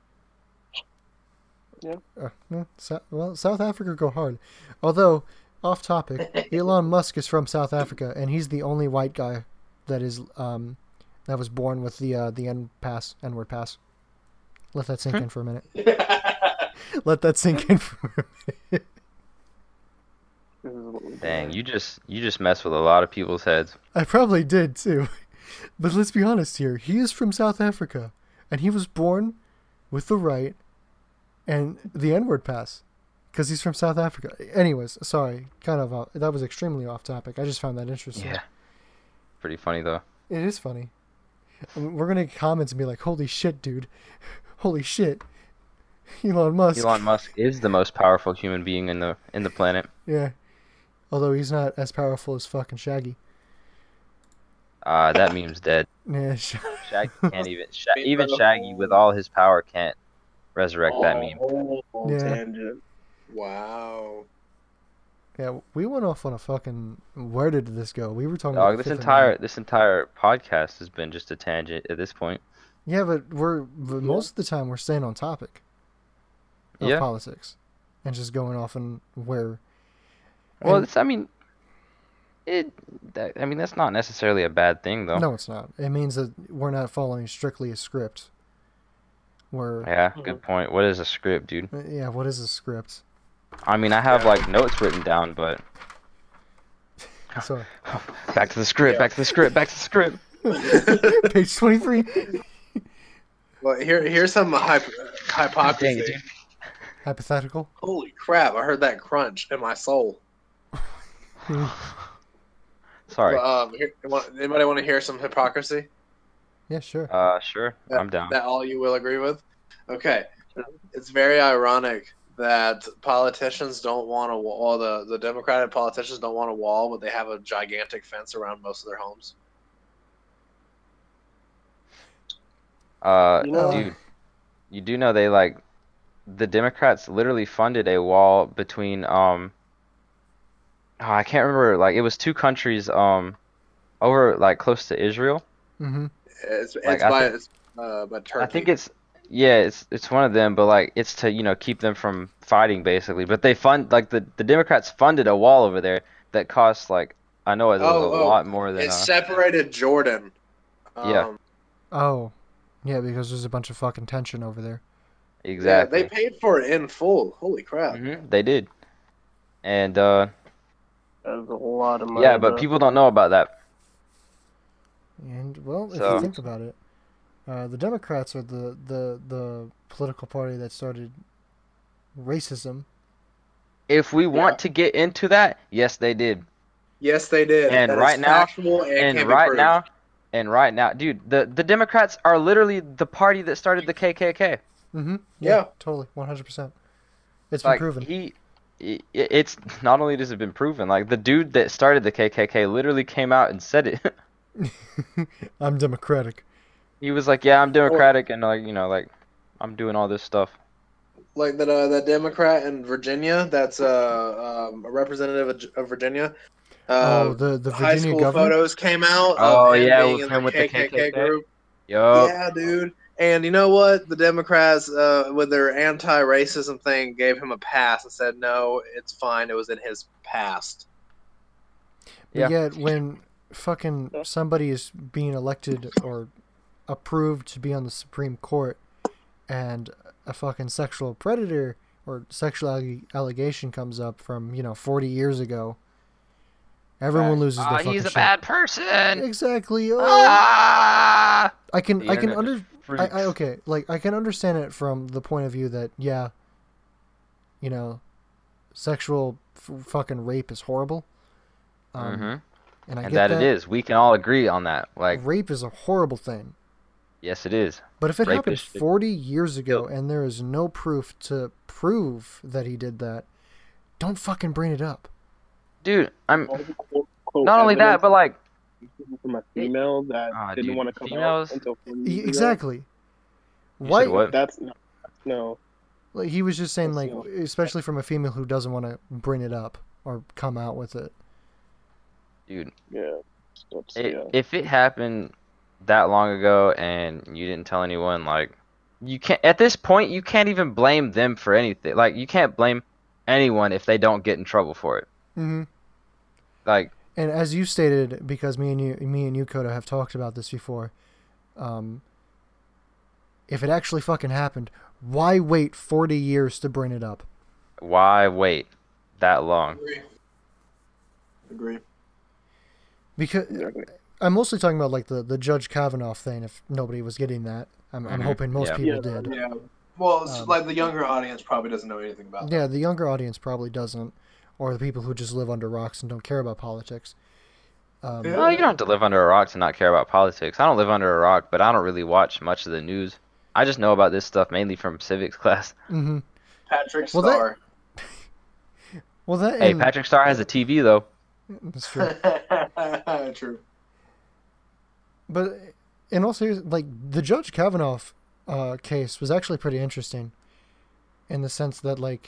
Uh, well, Sou- well, South Africa go hard. Although, off topic, Elon Musk is from South Africa, and he's the only white guy that is um that was born with the uh, the N pass, N-word pass. Let that sink in for a minute. Let that sink in for a minute. This is what we're Dang, doing. you just you just mess with a lot of people's heads. I probably did too. But let's be honest here. He is from South Africa, and he was born with the right and the N-word pass because he's from South Africa. Anyways, sorry, kind of uh, that was extremely off topic. I just found that interesting. Yeah. Pretty funny though. It is funny. I mean, we're gonna get comments and be like, "Holy shit, dude! Holy shit!" Elon Musk. Elon Musk is the most powerful human being in the in the planet. Yeah. Although he's not as powerful as fucking Shaggy. Uh, that meme's dead. Yeah. Sh- Shaggy can't even. Sha- even Shaggy, with all his power, can't resurrect that meme. Oh, Yeah. tangent. Wow. yeah. We went off on a fucking. Where did this go? We were talking Dog, about this Fifth entire Amendment. this entire podcast has been just a tangent at this point. Yeah, but we're but most of the time we're staying on topic of Yeah. politics, and just going off on where. Well, and- it's, I mean, it. That, I mean, that's not necessarily a bad thing, though. no, it's not. It means that we're not following strictly a script. We're Yeah, good point. What is a script, dude? yeah. What is a script? I mean, I have like notes written down, but So back to the script, Yeah. back to the script, back to the script. page twenty-three. Well, here here's some hyp- Dang hypocrisy. it, dude. Hypothetical. Holy crap! I heard that crunch in my soul. Sorry. Um, here, want- anybody want to hear some hypocrisy Yeah, sure. Uh, sure. that, I'm down. that all you will agree with? Okay, it's very ironic that politicians don't want a wall. The the Democratic politicians don't want a wall, but they have a gigantic fence around most of their homes. Uh, You know- dude, you do know they like the Democrats literally funded a wall between um oh, I can't remember, like it was two countries um over like close to Israel. Mm-hmm. It's it's Like, I by think- it's uh by Turkey. I think it's Yeah, it's it's one of them, but like it's to, you know, keep them from fighting basically. But they fund like the the Democrats funded a wall over there that cost like I know it was a Oh, oh, lot more than it uh separated Jordan. yeah, Um, Oh, yeah, because there's a bunch of fucking tension over there. yeah, they exactly. paid for it in full. Holy crap! Hmm they did. And uh That's a lot of yeah, money, but bro. people don't know about that. And well, if you So, think about it, uh, the Democrats are the, the the political party that started racism. if we Yeah. want to get into that, yes, they did. Yes, they did. And That is right now, factual and and can be right proved. now, and right now, dude, the the Democrats are literally the party that started the K K K. Mm-hmm. Yeah, Yeah. totally, one hundred percent. It's been Like proven. he, i- it's not only has it been proven, like the dude that started the K K K literally came out and said it. I'm Democratic. He was like, "Yeah, I'm Democratic, and like, you know, like I'm doing all this stuff." Like that, uh, that Democrat in Virginia. That's uh, um, a representative of, of Virginia. Uh, Oh, the the high Virginia school governor. photos came out of Oh him yeah, being with in the him with the K K K K K K. group. Yup. Yeah, dude. And you know what? The Democrats, uh, with their anti-racism thing, gave him a pass and said, "No, it's fine. It was in his past." But Yeah. yet, when fucking somebody is being elected or approved to be on the Supreme Court, and a fucking sexual predator or sexual alle- allegation comes up from you know forty years ago, everyone Right. loses their Ah, fucking he's a shit. bad person. Exactly. Oh, Ah. I can The I can internet under just I, I freaks. okay like I can understand it from the point of view that yeah, you know, sexual f- fucking rape is horrible. Um, Mhm. and I And get that that. it is. We can all agree on that. Like, Rape is a horrible thing. yes, it is. But if it happened Rapists should forty years ago killed. and there is no proof to prove that he did that, don't fucking bring it up. Dude, I'm All the quote, quote not only that, evidence but like, from a female that ah, didn't dude, want to come females. out until forty E- years ago. Exactly. You Why? said what? That's no, no. Like, he was just saying, like, That's especially from a female who doesn't want to bring it up or come out with it. Dude, Yeah. That's, it, yeah. if it happened that long ago and you didn't tell anyone, like, you can't. At this point, you can't even blame them for anything. Like, you can't blame anyone if they don't get in trouble for it. Mm-hmm. Like, And as you stated, because me and you, me and you, Koda, have talked about this before, um, if it actually fucking happened, why wait forty years to bring it up? why wait that long? Agree. Agree. Because Exactly. I'm mostly talking about like the, the Judge Kavanaugh thing. If nobody was getting that, I'm, I'm Mhm. hoping most Yeah. people Yeah. did. Yeah. Well, it's Um, like the younger audience probably doesn't know anything about that. Yeah, the younger audience probably doesn't, or the people who just live under rocks and don't care about politics. Um, Yeah. Well, you don't have to live under a rock to not care about politics. I don't live under a rock, but I don't really watch much of the news. I just know about this stuff mainly from civics class. hmm Patrick Well, that- Starr. Well, that Hey, and, Patrick Starr has a T V though. that's true. True. But in all seriousness, like the Judge Kavanaugh uh, case was actually pretty interesting, in the sense that like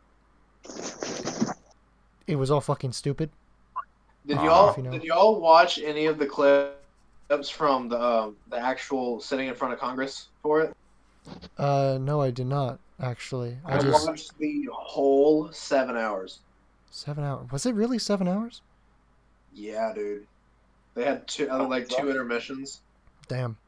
it was all fucking stupid. Did Uh, y'all you know. did y'all watch any of the clips from the um, the actual sitting in front of Congress for it? Uh, no, I did not actually. I I just watched the whole seven hours. seven hours. Was it really seven hours? Yeah, dude. They had two uh, like two intermissions, Damn.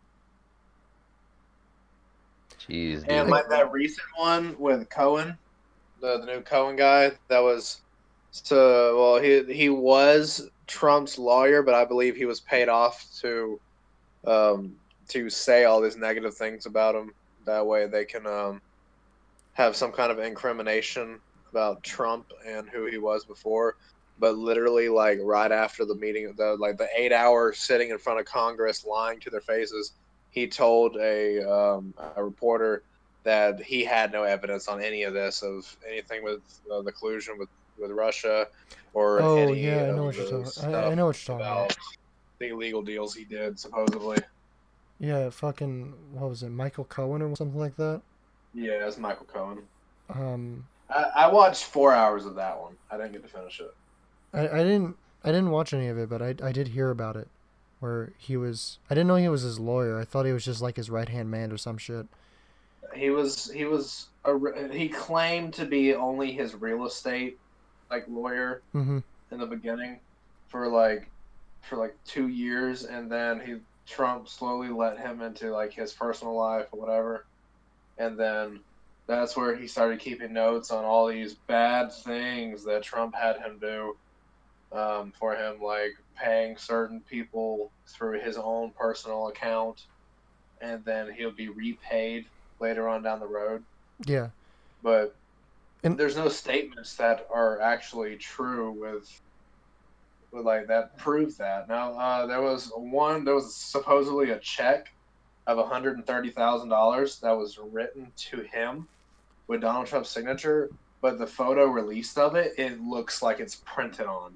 Jeez, dude. and like that recent one with Cohen, the the new Cohen guy. That was so well. He he was Trump's lawyer, but I believe he was paid off to um to say all these negative things about him. That way they can um have some kind of incrimination about Trump and who he was before. But literally, like right after the meeting, the like the eight hour sitting in front of Congress, lying to their faces, he told a um, a reporter that he had no evidence on any of this of anything with uh, the collusion with, with Russia or Oh any yeah, I of know what you're the talking. stuff I, I know what you're talking about. about the illegal deals he did supposedly. Yeah, fucking what was it, Michael Cohen or something like that? Yeah, it's Michael Cohen. Um, I, I watched four hours of that one. I didn't get to finish it. I, I didn't I didn't watch any of it, but I I did hear about it, where he was. I didn't know he was his lawyer. I thought he was just like his right hand man or some shit. he was he was a, re- he claimed to be only his real estate like lawyer Mm-hmm. in the beginning for like for like two years, and then he Trump slowly let him into like his personal life or whatever, and then that's where he started keeping notes on all these bad things that Trump had him do um, for him, like paying certain people through his own personal account, and then he'll be repaid later on down the road. Yeah. But And- there's no statements that are actually true with, with like that prove that. Now uh, there was one. There was supposedly a check of one hundred and thirty thousand dollars that was written to him with Donald Trump's signature, but the photo released of it, it looks like it's printed on.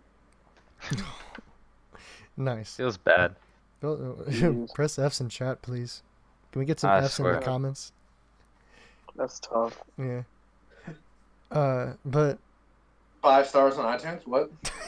Nice. Feels bad. Go- Jeez. Press F's in chat, please. Can we get some I F's in the swear. comments? That's tough. Yeah. Uh, but Five stars on iTunes. What?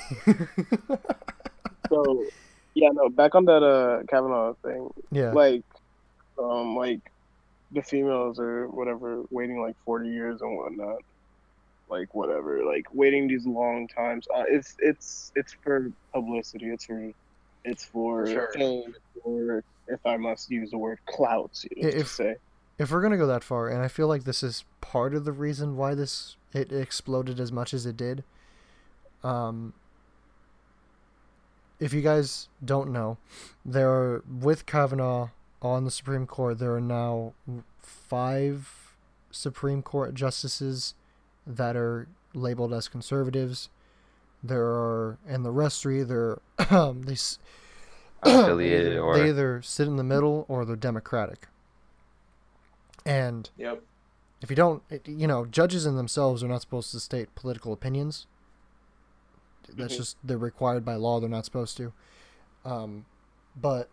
So, yeah, no, back on that uh Kavanaugh thing, yeah. like, um, like the females or whatever waiting like forty years and whatnot, like whatever, like waiting these long times. Uh, it's it's it's for publicity. It's for it's for For sure. fame. Or if I must use the word clout, you know, to If- say. If we're gonna go that far, and I feel like this is part of the reason why this it exploded as much as it did. Um, if you guys don't know, there are with Kavanaugh on the Supreme Court, there are now five Supreme Court justices that are labeled as conservatives. There are, and the rest three, they're um, they s- Affiliated they either, or they either sit in the middle or they're Democratic. And Yep. if you don't, it- you know, judges in themselves are not supposed to state political opinions. That's Mhm. just, they're required by law. They're not supposed to. Um, but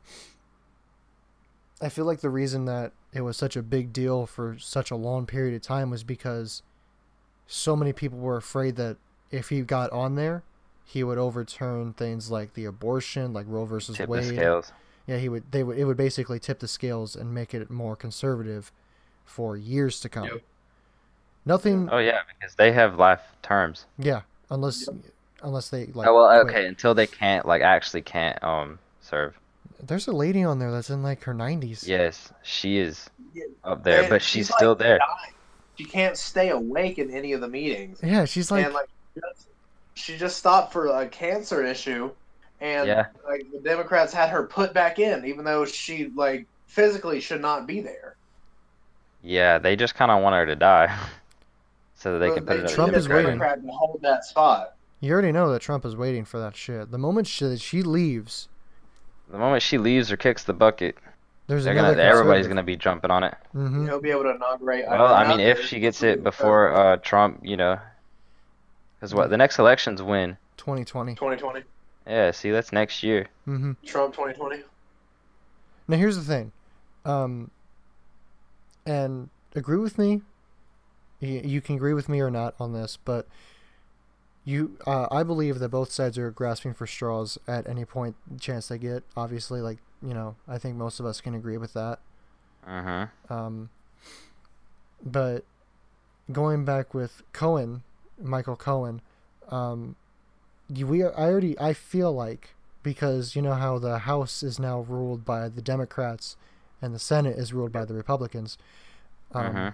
I feel like the reason that it was such a big deal for such a long period of time was because so many people were afraid that if he got on there, he would overturn things like the abortion, like Roe versus tip the Wade. scales. Yeah, he would. They would. It would basically tip the scales and make it more conservative for years to come. Yep. Nothing. Oh yeah, because they have life terms. Yeah, unless unless they like. oh well, quit. okay, until they can't like actually can't um serve. There's a lady on there that's in like her nineties. Yes, she is Yeah, up there, and but she's, like, still there. dying. She can't stay awake in any of the meetings. Yeah, she's like. and like just, she just stopped for a cancer issue, and Yeah. like the Democrats had her put back in, even though she like physically should not be there. Yeah, they just kind of want her to die, so that they But can put it. Trump at is the waiting. Democrat to hold that spot. You already know that Trump is waiting for that shit. The moment she she leaves, The moment she leaves or kicks the bucket, there's they're another. gonna everybody's gonna be jumping on it. Mm-hmm. He'll be able to inaugurate. Well, I mean, either if she gets it before uh, Trump, you know, because what the next election's when? twenty twenty. twenty twenty, Yeah, see, that's next year. Mm-hmm. Trump twenty twenty. Now here's the thing, um, and agree with me. You, you can agree with me or not on this, but you, uh, I believe that both sides are grasping for straws at any point chance they get. Obviously, like you know, I think most of us can agree with that. Mm-hmm. Um, but going back with Cohen, Michael Cohen, um, you- we I already I feel like because you know how the House is now ruled by the Democrats and the Senate is ruled by the Republicans. Um, Mhm.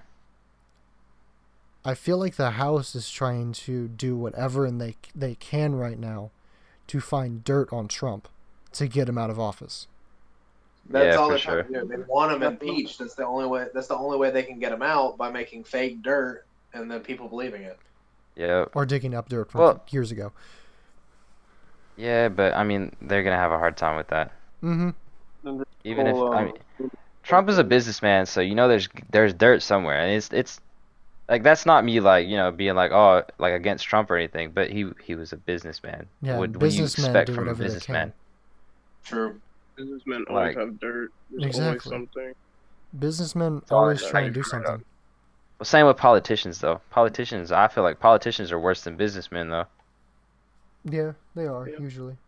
I feel like the House is trying to do whatever and they they can right now to find dirt on Trump to get him out of office. That's Yeah, all for they're trying to do. They want him impeached. That's the only way. That's the only way they can get him out, by making fake dirt and then people believing it. Uh, Yeah, Or digging up dirt from Well- years ago. yeah, but I mean, they're gonna have a hard time with that. Mm-hmm. Even if Whole, I um, mean, Trump is a businessman, so you know there's there's dirt somewhere, and it's it's like that's not me like you know being like oh like against Trump or anything, but he he was a businessman. Yeah, what, what do you businessmen expect do from a whatever they businessman? True. Businessmen always Like- have dirt. There's Exactly. always something. Businessmen all always I try know. and do Right up. something. Well, same with politicians though. Politicians, I feel like politicians are worse than businessmen though. Yeah, they are Yeah. usually.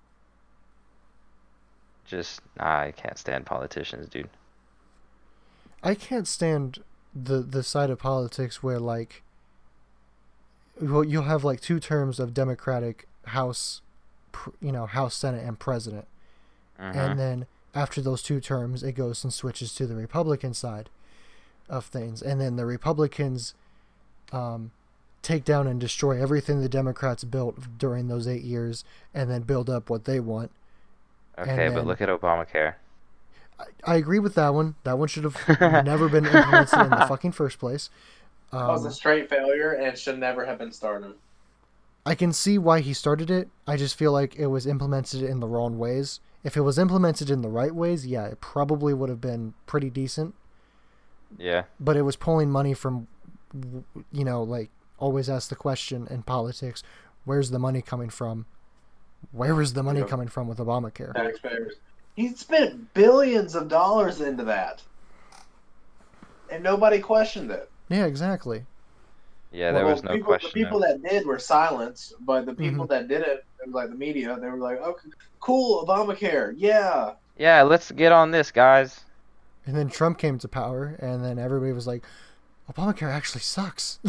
Just I can't stand politicians, dude. I can't stand the the side of politics where like well, you'll have like two terms of Democratic House, you know, House, Senate, and President, Mm-hmm. and then after those two terms, it goes and switches to the Republican side of things, and then the Republicans um, take down and destroy everything the Democrats built during those eight years, and then build up what they want. Okay, and but then- look at Obamacare. I, I agree with that one. That one should have never been implemented in the fucking first place. That was Um, a straight failure and should never have been started. I can see why he started it. I just feel like it was implemented in the wrong ways. If it was implemented in the right ways, yeah, it probably would have been pretty decent. Yeah. But it was pulling money from, you know, like, always ask the question in politics, where's the money coming from? Where is the money Yeah. coming from with Obamacare? Taxpayers. He spent billions of dollars into that. And nobody questioned it. Yeah, exactly. Yeah, there Well, was no people, question. The people that did were silenced, but the people Mm-hmm. that did it, like the media, they were like, "Oh, cool, Obamacare, yeah." Yeah, let's get on this, guys. And then Trump came to power, and then everybody was like, Obamacare actually sucks.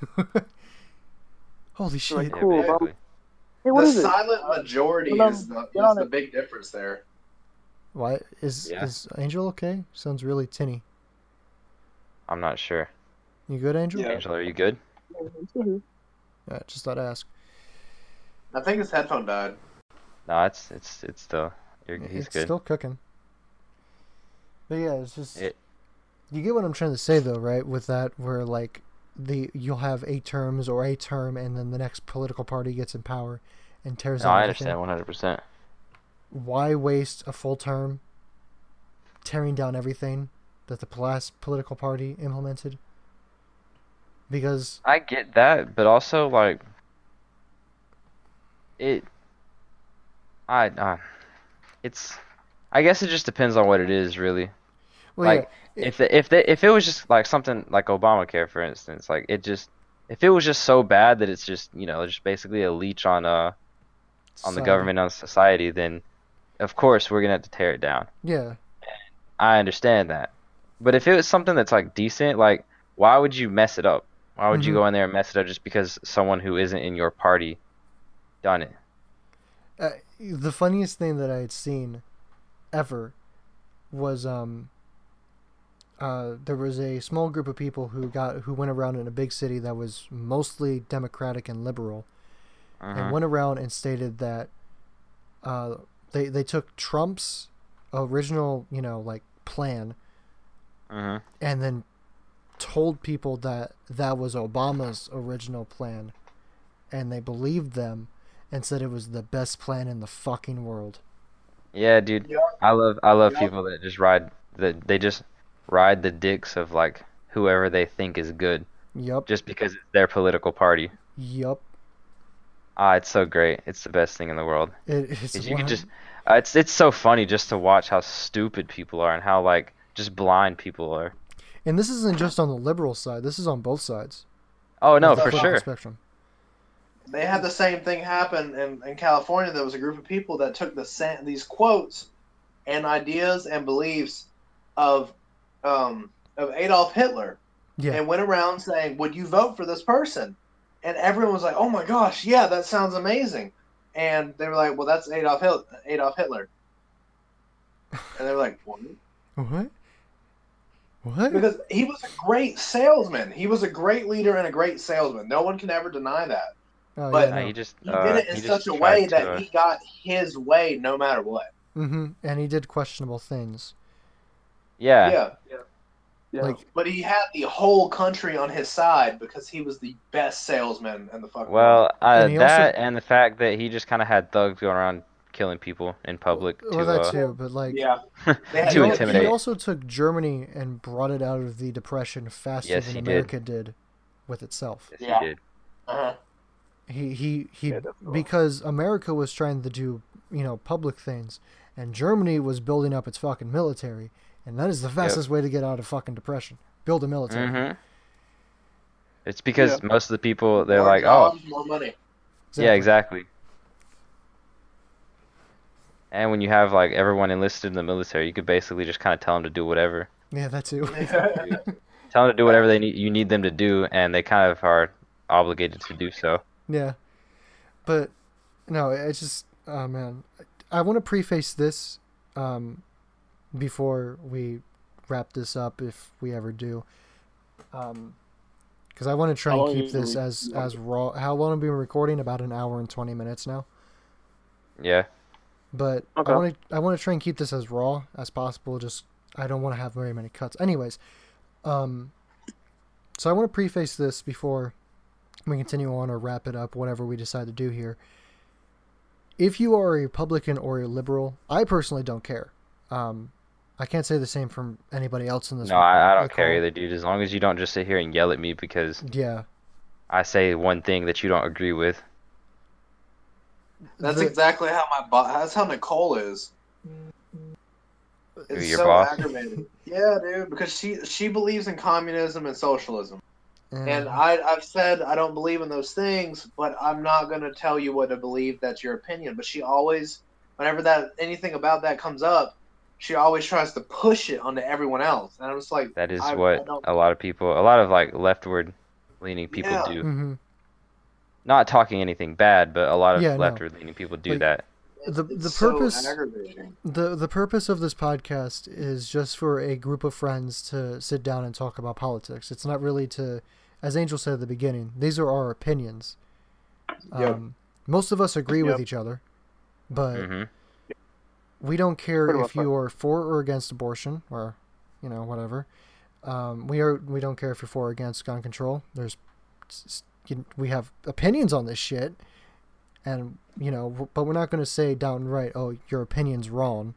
Holy shit. Like, Yeah, Cool, Bob. basically. Hey, what the is it? silent majority Get on- is the, is get on the it. big difference there. Why? Is, Yeah. is Angel okay? Sounds really tinny. I'm not sure. You good, Angel? Yeah. Angela, are you good? Yeah, just thought to ask. I think his headphone died. No, it's it's it's still. You're, he's it's good. still cooking. But yeah, it's just It- you get what I'm trying to say though, right? With that, where like the you'll have eight terms or a term, and then the next political party gets in power and tears No, down I everything. understand one hundred percent. Why waste a full term tearing down everything that the last political party implemented? Because I get that, but also like it. I uh, it's. I guess it just depends on what it is, really. well, Like, yeah, if the, if they, if it was just like something like Obamacare, for instance, like it just if it was just so bad that it's just you know just basically a leech on uh on the society. government on society, then of course we're gonna have to tear it down. Yeah, I understand that, but if it was something that's like decent, like why would you mess it up? Why would you Mhm. go in there and mess it up just because someone who isn't in your party done it? uh, the funniest thing that I had seen ever was um uh there was a small group of people who got who went around in a big city that was mostly Democratic and liberal, Mhm. and went around and stated that uh they they took Trump's original, you know, like plan, Mhm. and then told people that that was Obama's original plan, and they believed them and said it was the best plan in the fucking world. Yeah, dude. Yeah. I love I love Yeah. people that just ride that they just ride the dicks of like whoever they think is good Yup, just because it's their political party. yup. Ah, it's so great. It's the best thing in the world. It, it's 'Cause you one can just uh, it's it's so funny just to watch how stupid people are and how like just blind people are. And this isn't just on the liberal side. This is on both sides. Oh no, of the for political sure. Spectrum. They had the same thing happen in, in California. There was a group of people that took the sa- these quotes and ideas and beliefs of um, of Adolf Hitler Yeah. and went around saying, "Would you vote for this person?" And everyone was like, "Oh my gosh, yeah, that sounds amazing." And they were like, "Well, that's Adolf Hitler." Adolf Hitler. And they were like, "What?" What? What? Because he was a great salesman. He was a great leader and a great salesman. No one can ever deny that. Oh, but- Nah, yeah, he just He uh, did it in he such just a tried way to, that uh, he got his way no matter what. no. Mm-hmm. And he did questionable things. yeah. Yeah. Yeah. Like, But he had the whole country on his side because he was the best salesman in the fucking Well, uh, And he that also- and the fact that he just kind of had thugs going around killing people in public to well, that uh, too, but like, Yeah. They had to he, al- intimidate. he also took Germany and brought it out of the depression faster Yes, than he did. America did. with itself. Yes, Yeah. he did. Uh-huh. He he he Yeah, definitely. because America was trying to do, you know, public things, and Germany was building up its fucking military, and that is the fastest way to get out of fucking depression. Build a military. hmm It's because Yeah. most of the people they're More like, oh, jobs, more money. yeah, exactly. And when you have like everyone enlisted in the military, you could basically just kind of tell them to do whatever. Yeah, that too. tell them to do whatever they need you need them to do, and they kind of are obligated to do so. Yeah, but no, it's just oh man, I want to preface this um, before we wrap this up, if we ever do, um, because I want to try How and long keep you this re- as as raw. How long have we been recording? About an hour and twenty minutes now. Yeah. But Okay. I want to I want to try and keep this as raw as possible. Just I don't want to have very many cuts. Anyways, um, so I want to preface this before we continue on or wrap it up, whatever we decide to do here. If you are a Republican or a liberal, I personally don't care. Um, I can't say the same from anybody else in this. No, I, I don't the care call. either, dude. As long as you don't just sit here and yell at me because Yeah, I say one thing that you don't agree with. That's The- exactly how my bo- that's how Nicole is. It's Your so boss? aggravating. Yeah, dude, because she she believes in communism and socialism. and, And I, I've said I don't believe in those things, but I'm not going to tell you what to believe. That's your opinion. But she always, whenever that anything about that comes up, she always tries to push it onto everyone else. And I'm just like, That is I, I what don't, a lot of people, a lot of like leftward leaning people Yeah. do. Mhm. Not talking anything bad, but a lot of Yeah, no. leftward leaning people do Like, that. it's, the- it's the so purpose- aggravating. the the purpose of this podcast is just for a group of friends to sit down and talk about politics. It's not really to, as Angel said at the beginning, these are our opinions. Yep. Um, most of us agree with Yep. each other, but hmm we don't care Pretty if much you are for or against abortion or, you know, whatever. Um, we are we don't care if you're for or against gun control. There's s- s- you- we have opinions on this shit, and you know, w- but we're not going to say downright, "Oh, your opinion's wrong."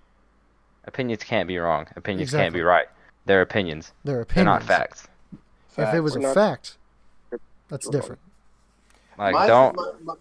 Opinions can't be wrong. Opinions can't Exactly. be right. They're opinions. They're They're opinions. not facts. If it was We're a not- fact, that's Wrong. different. Like, My- don't. my- my-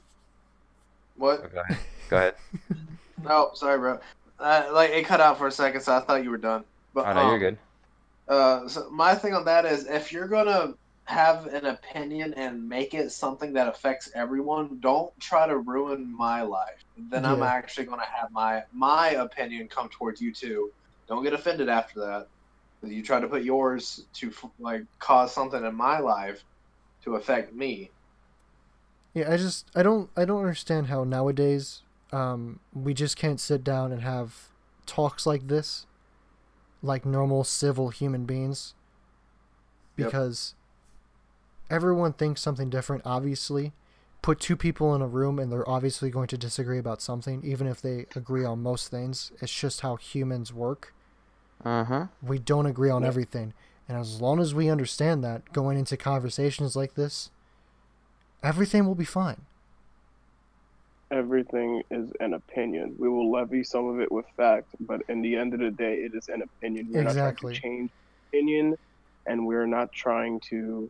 what? Go ahead. Go ahead. No, sorry, bro. Uh, like it cut out for a second, so I thought you were done. But Oh no, um, you're good. Uh, so my thing on that is, if you're gonna have an opinion and make it something that affects everyone, don't try to ruin my life. Then I'm Yeah. actually gonna have my my opinion come towards you too. Don't get offended after that. You try to put yours to like cause something in my life to affect me. Yeah, I just I don't I don't understand how nowadays um, we just can't sit down and have talks like this, like normal civil human beings, Yep. because everyone thinks something different. Obviously, put two people in a room and they're obviously going to disagree about something, even if they agree on most things. It's just how humans work. Uh-huh. We don't agree on Yeah. everything, and as long as we understand that going into conversations like this, everything will be fine. Everything is an opinion. We will levy some of it with fact, but in the end of the day, it is an opinion. We're not Exactly. trying to change opinion, and we're not trying to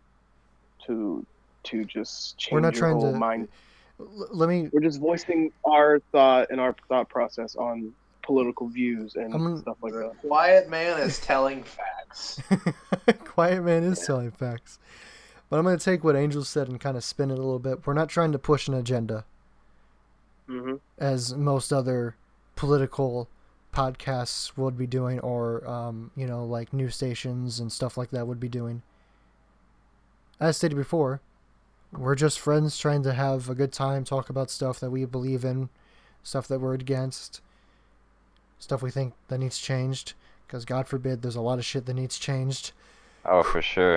to to just change We're not your trying whole to- mind. L- let me We're just voicing our thought and our thought process on political views and I'm- stuff like that. Quiet man is telling facts. Quiet man is telling facts. But I'm going to take what Angel said and kind of spin it a little bit. We're not trying to push an agenda, hmm as most other political podcasts would be doing, or, um, you know, like news stations and stuff like that would be doing. As stated before, we're just friends trying to have a good time, talk about stuff that we believe in, stuff that we're against, stuff we think that needs changed, because God forbid there's a lot of shit that needs changed. Oh, for sure.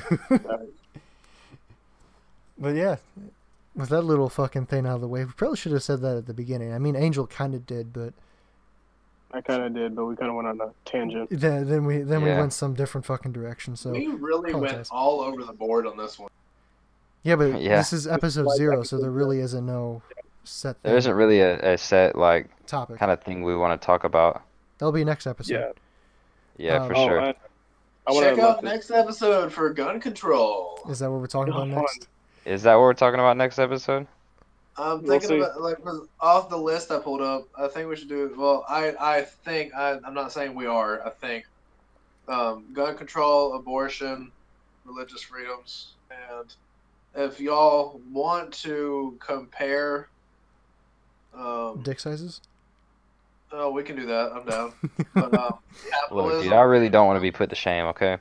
But yeah, with that little fucking thing out of the way, we probably should have said that at the beginning. I mean, Angel kind of did, but I kind of did, but we kind of went on a tangent. then, then we then we Yeah. went some different fucking direction. So we really went apologize. all over the board on this one. yeah, but Yeah. this is episode Like zero, so episode there really isn't no set There thing, isn't really a, a set like topic. kind of thing we want to talk about. That'll be next episode. Yeah. Um, Yeah, for Oh, sure. I, I want Check to out next episode for gun control. Is that what we're talking Oh, about fun. next? Is that what we're talking about next episode? I'm We'll thinking see. about like 'cause off the list I pulled up. I think we should do. Well, I I think I I'm not saying we are. I think um, gun control, abortion, religious freedoms, and if y'all want to compare, um, Dick sizes? Oh, we can do that. I'm down. But um, Look, capitalism. dude, I really don't want to be put to shame. Okay.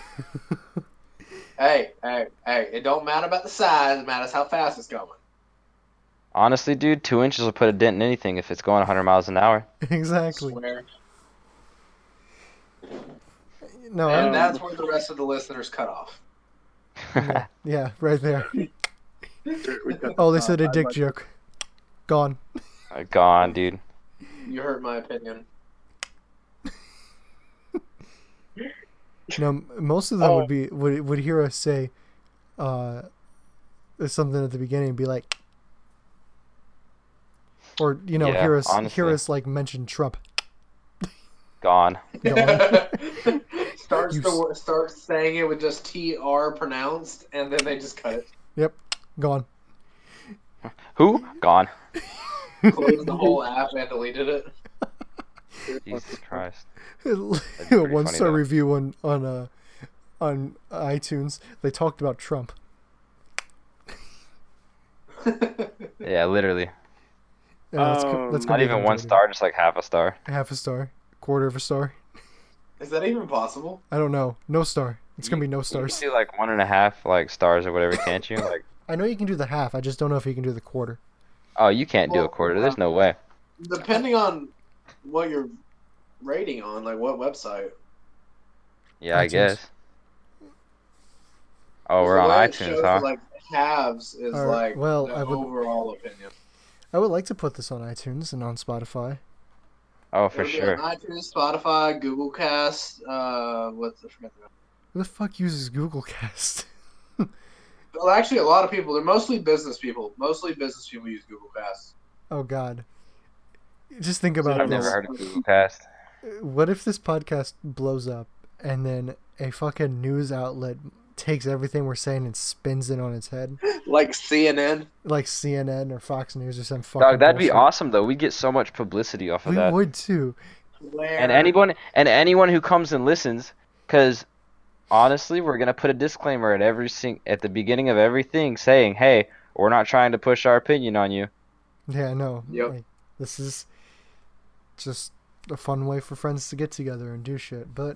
Hey, hey, hey! It don't matter about the size. It matters how fast it's going. Honestly, dude, two inches will put a dent in anything if it's going one hundred miles an hour. Exactly. Swear. No, And I'm, that's where the rest of the listeners cut off. yeah, yeah, right there. We cut Oh, they this said off. a I'd dick like- joke. Gone. Gone, dude. You hurt my opinion. No, most of them Oh. would be would would hear us say, uh, something at the beginning and be like, or you know, Yeah, hear us hear honestly. us like mention Trump. Gone. Gone. Starts You the s- word, starts saying it with just T R pronounced, and then they just cut it. Yep, gone. Who? Gone. Closed the whole app and deleted it. Jesus Christ. A pretty one funny, star though. review on on uh on iTunes. They talked about Trump. Yeah, literally. Yeah, that's, co- that's Um, gonna Not be even their one narrative. star, just like half a star. Half a star, quarter of a star. Is that even possible? I don't know. No star. It's gonna be no You stars. can do like one and a half like stars or whatever, can't you? Like, I know you can do the half. I just don't know if you can do the quarter. oh, you can't do a Well, quarter. There's no way. Depending on what you're rating on, like what website. Yeah, I iTunes. guess. Oh, we're The on way it iTunes, shows huh? that, like halves is All right, like well, the I would- overall opinion. I would like to put this on iTunes and on Spotify. Oh, for It'll be sure. on iTunes, Spotify, Google Cast. Uh, what's I forget the Who the fuck uses Google Cast? Well, actually, a lot of people. They're mostly business people. Mostly business people use Google Cast. Oh God. Just think about I've I've this. never heard of Google Cast. What if this podcast blows up and then a fucking news outlet takes everything we're saying and spins it on its head? Like C N N. Like C N N or Fox News or some fucking Dog, that'd be bullshit. awesome though. We'd get so much publicity off of We that. would too. Where And anyone and anyone who comes and listens, because honestly, we're gonna put a disclaimer at every sing- at the beginning of everything saying, "Hey, we're not trying to push our opinion on you." Yeah, no. Yep. Like, this is just a fun way for friends to get together and do shit. But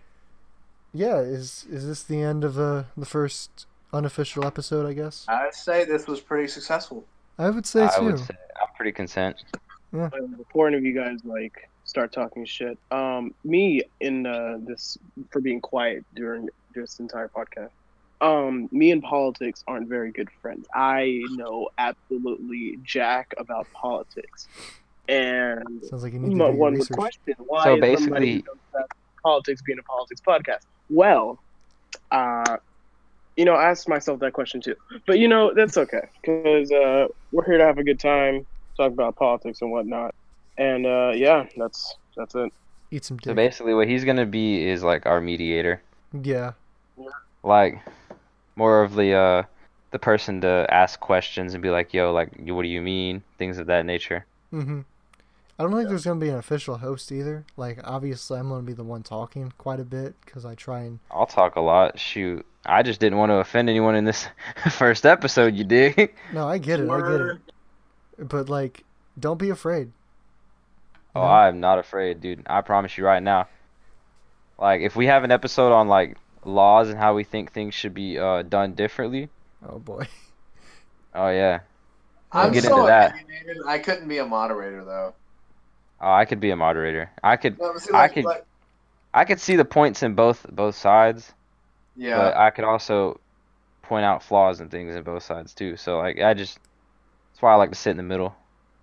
yeah, is is this the end of the the first unofficial episode, I guess? I'd say this was pretty successful. I would say I too. would say I'm pretty content. Uh, before any of you guys like start talking shit, um, me in uh, this for being quiet during this entire podcast. Um, me and politics aren't very good friends. I know absolutely jack about politics, and Sounds like you need to mo- do your one would research. question why So is somebody basically- who knows about politics being a politics podcast. Well, uh, you know, I asked myself that question too, but you know that's okay because uh, we're here to have a good time, talk about politics and whatnot, and uh, yeah, that's that's it. Eat some So dick. basically, what he's gonna be is like our mediator, Yeah. like more of the uh the person to ask questions and be like, "Yo, like, what do you mean?" Things of that nature. Mm-hmm. I don't think there's gonna be an official host either. Like, obviously, I'm gonna be the one talking quite a bit because I try and. I'll talk a lot. Shoot, I just didn't want to offend anyone in this first episode. You dig? No, I get it. I get it. But like, don't be afraid. Oh, No? I'm not afraid, dude. I promise you right now. Like, if we have an episode on like laws and how we think things should be uh done differently, Oh boy. oh yeah, I'm get so into that. opinionated. I couldn't be a moderator though. oh, I could be a moderator. I could, No, but see, I like- could- like- I could see the points in both both sides, yeah. but I could also point out flaws and things in both sides too. So like, I just that's why I like to sit in the middle.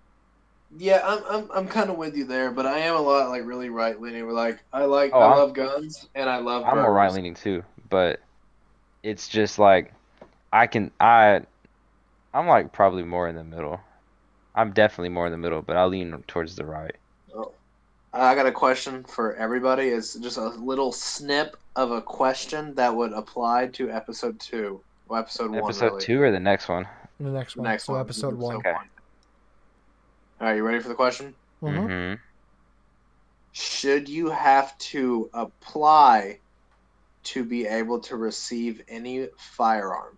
Yeah, I'm I'm I'm kind of with you there, but I am a lot like really right leaning. We're like I like Oh, I I'm- love guns and I love. I'm more burgers. right leaning too, but it's just like I can I I'm like probably more in the middle. I'm definitely more in the middle, but I lean towards the right. I got a question for everybody. It's just a little snip of a question that would apply to episode two. Well, episode one. Episode really. two or the next one? The next The one. next so one. episode one. Okay. All right, you ready for the question? Mhm. Mm-hmm. Should you have to apply to be able to receive any firearm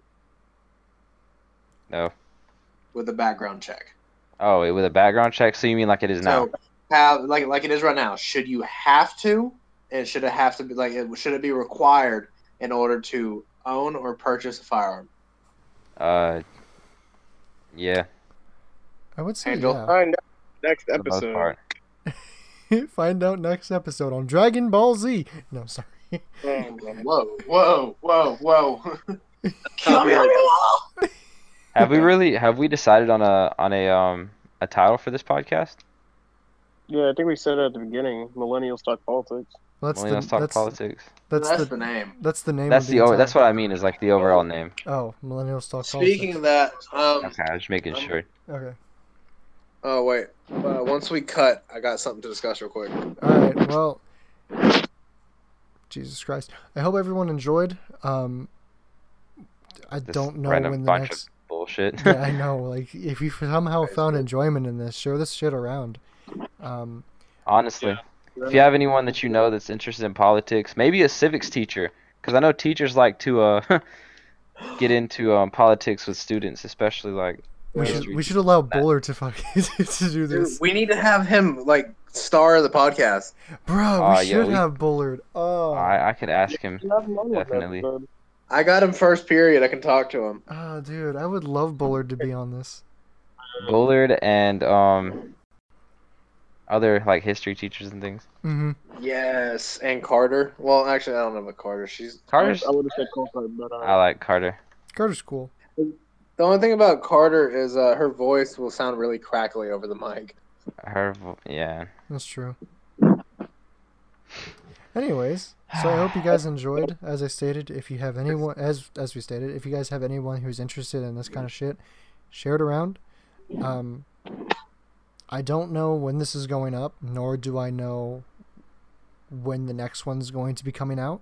No. with a background check? Oh, wait, with a background check. So you mean like it is now? So have like like it is right now? Should you have to, and should it have to be like it, should it be required in order to own or purchase a firearm? Uh, yeah, I would say Angel? yeah. Find out next for the most episode. part. Find out next episode on Dragon Ball Z. No, sorry. Oh, God. Whoa, whoa, whoa, whoa! Have we really? Have we decided on a on a um a title for this podcast? Yeah, I think we said it at the beginning. Millennials talk politics. That's the Millennials talk that's, politics. that's That's the the name. that's the name. That's of the the over. entire- That's what I mean. Is like the overall name. Oh, millennials talk Speaking politics. of that, um, Okay, I was just making Um, sure. Okay. oh wait, uh, once we cut, I got something to discuss real quick. All right. Well, Jesus Christ. I hope everyone enjoyed. Um, I This don't know random when the bunch next. of bullshit. Yeah, I know. Like, if you somehow found enjoyment in this, share this shit around. Um, Honestly, if you have anyone that you know that's interested in politics, maybe a civics teacher, because I know teachers like to uh get into um politics with students, especially like we should history we should allow that. Buller to fucking to do Dude, this, we need to have him like star of the podcast. bro. We Aw, yeah, should we- have Bullard. Oh, I I could ask him. Definitely. Definitely. I got him first period. I can talk to him. oh, dude, I would love Bullard to be on this. Bullard and um other like history teachers and things. Mm-hmm. Yes, and Carter. Well, actually, I don't know about Carter. She's Carter's I would have said Coulthard, but uh, I like Carter. Carter's cool. the only thing about Carter is uh, her voice will sound really crackly over the mic. Her vo- yeah. That's true. Anyways, so I hope you guys enjoyed. As I stated, if you have anyone, as as we stated, if you guys have anyone who's interested in this kind of shit, share it around. Um, I don't know when this is going up, nor do I know when the next one's going to be coming out.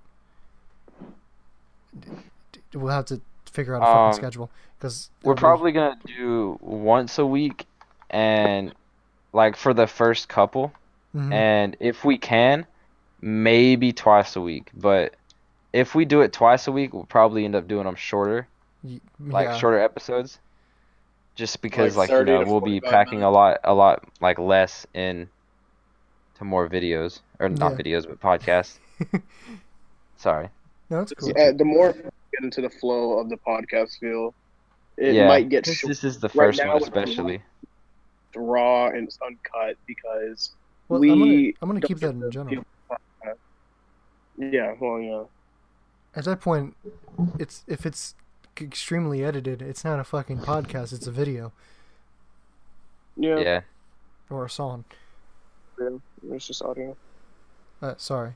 D- d- We'll have to figure out a fucking Um, schedule because We're probably gonna do once a week, and like for the first couple, Mhm. and if we can, maybe twice a week. But if we do it twice a week, we'll probably end up doing them shorter, Y- like yeah. shorter episodes, just because Like like, you thirty know to we'll be forty-five packing a minutes. lot, a lot like less in to more videos or not Yeah. videos but podcasts. Sorry. No, it's cool. yeah, the more we get into the flow of the podcast feel, it yeah. might get This, short, this is the Right first now, one with the- especially. raw and it's uncut because Well, we I'm gonna I'm gonna don't keep that get in the general. feel of the podcast. Yeah, well, yeah. At that point, it's if it's extremely edited, it's not a fucking podcast. It's a video Yeah, yeah. Yeah. or a song. It's just audio. Uh, sorry.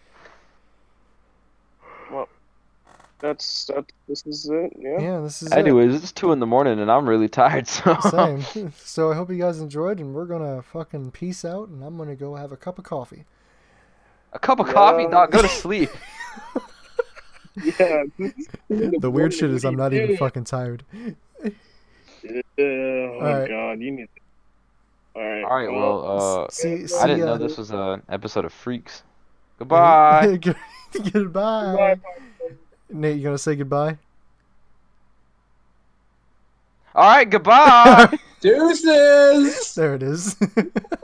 That's that. This is it. Yeah. Yeah, this is it. Anyways, it's two in the morning and I'm really tired. So Same. So I hope you guys enjoyed, and we're gonna fucking peace out, and I'm gonna go have a cup of coffee. a cup of coffee, Yeah. dog. Go to sleep. Yeah. The weird shit is I'm not even fucking tired. Uh, oh Alright. God, you need. All right. All right. Well, uh, See, see I didn't know ya. this was an episode of Freaks. Goodbye. Good- goodbye. Bye. Nate, you gonna say goodbye? All right. Goodbye. Deuces! There it is.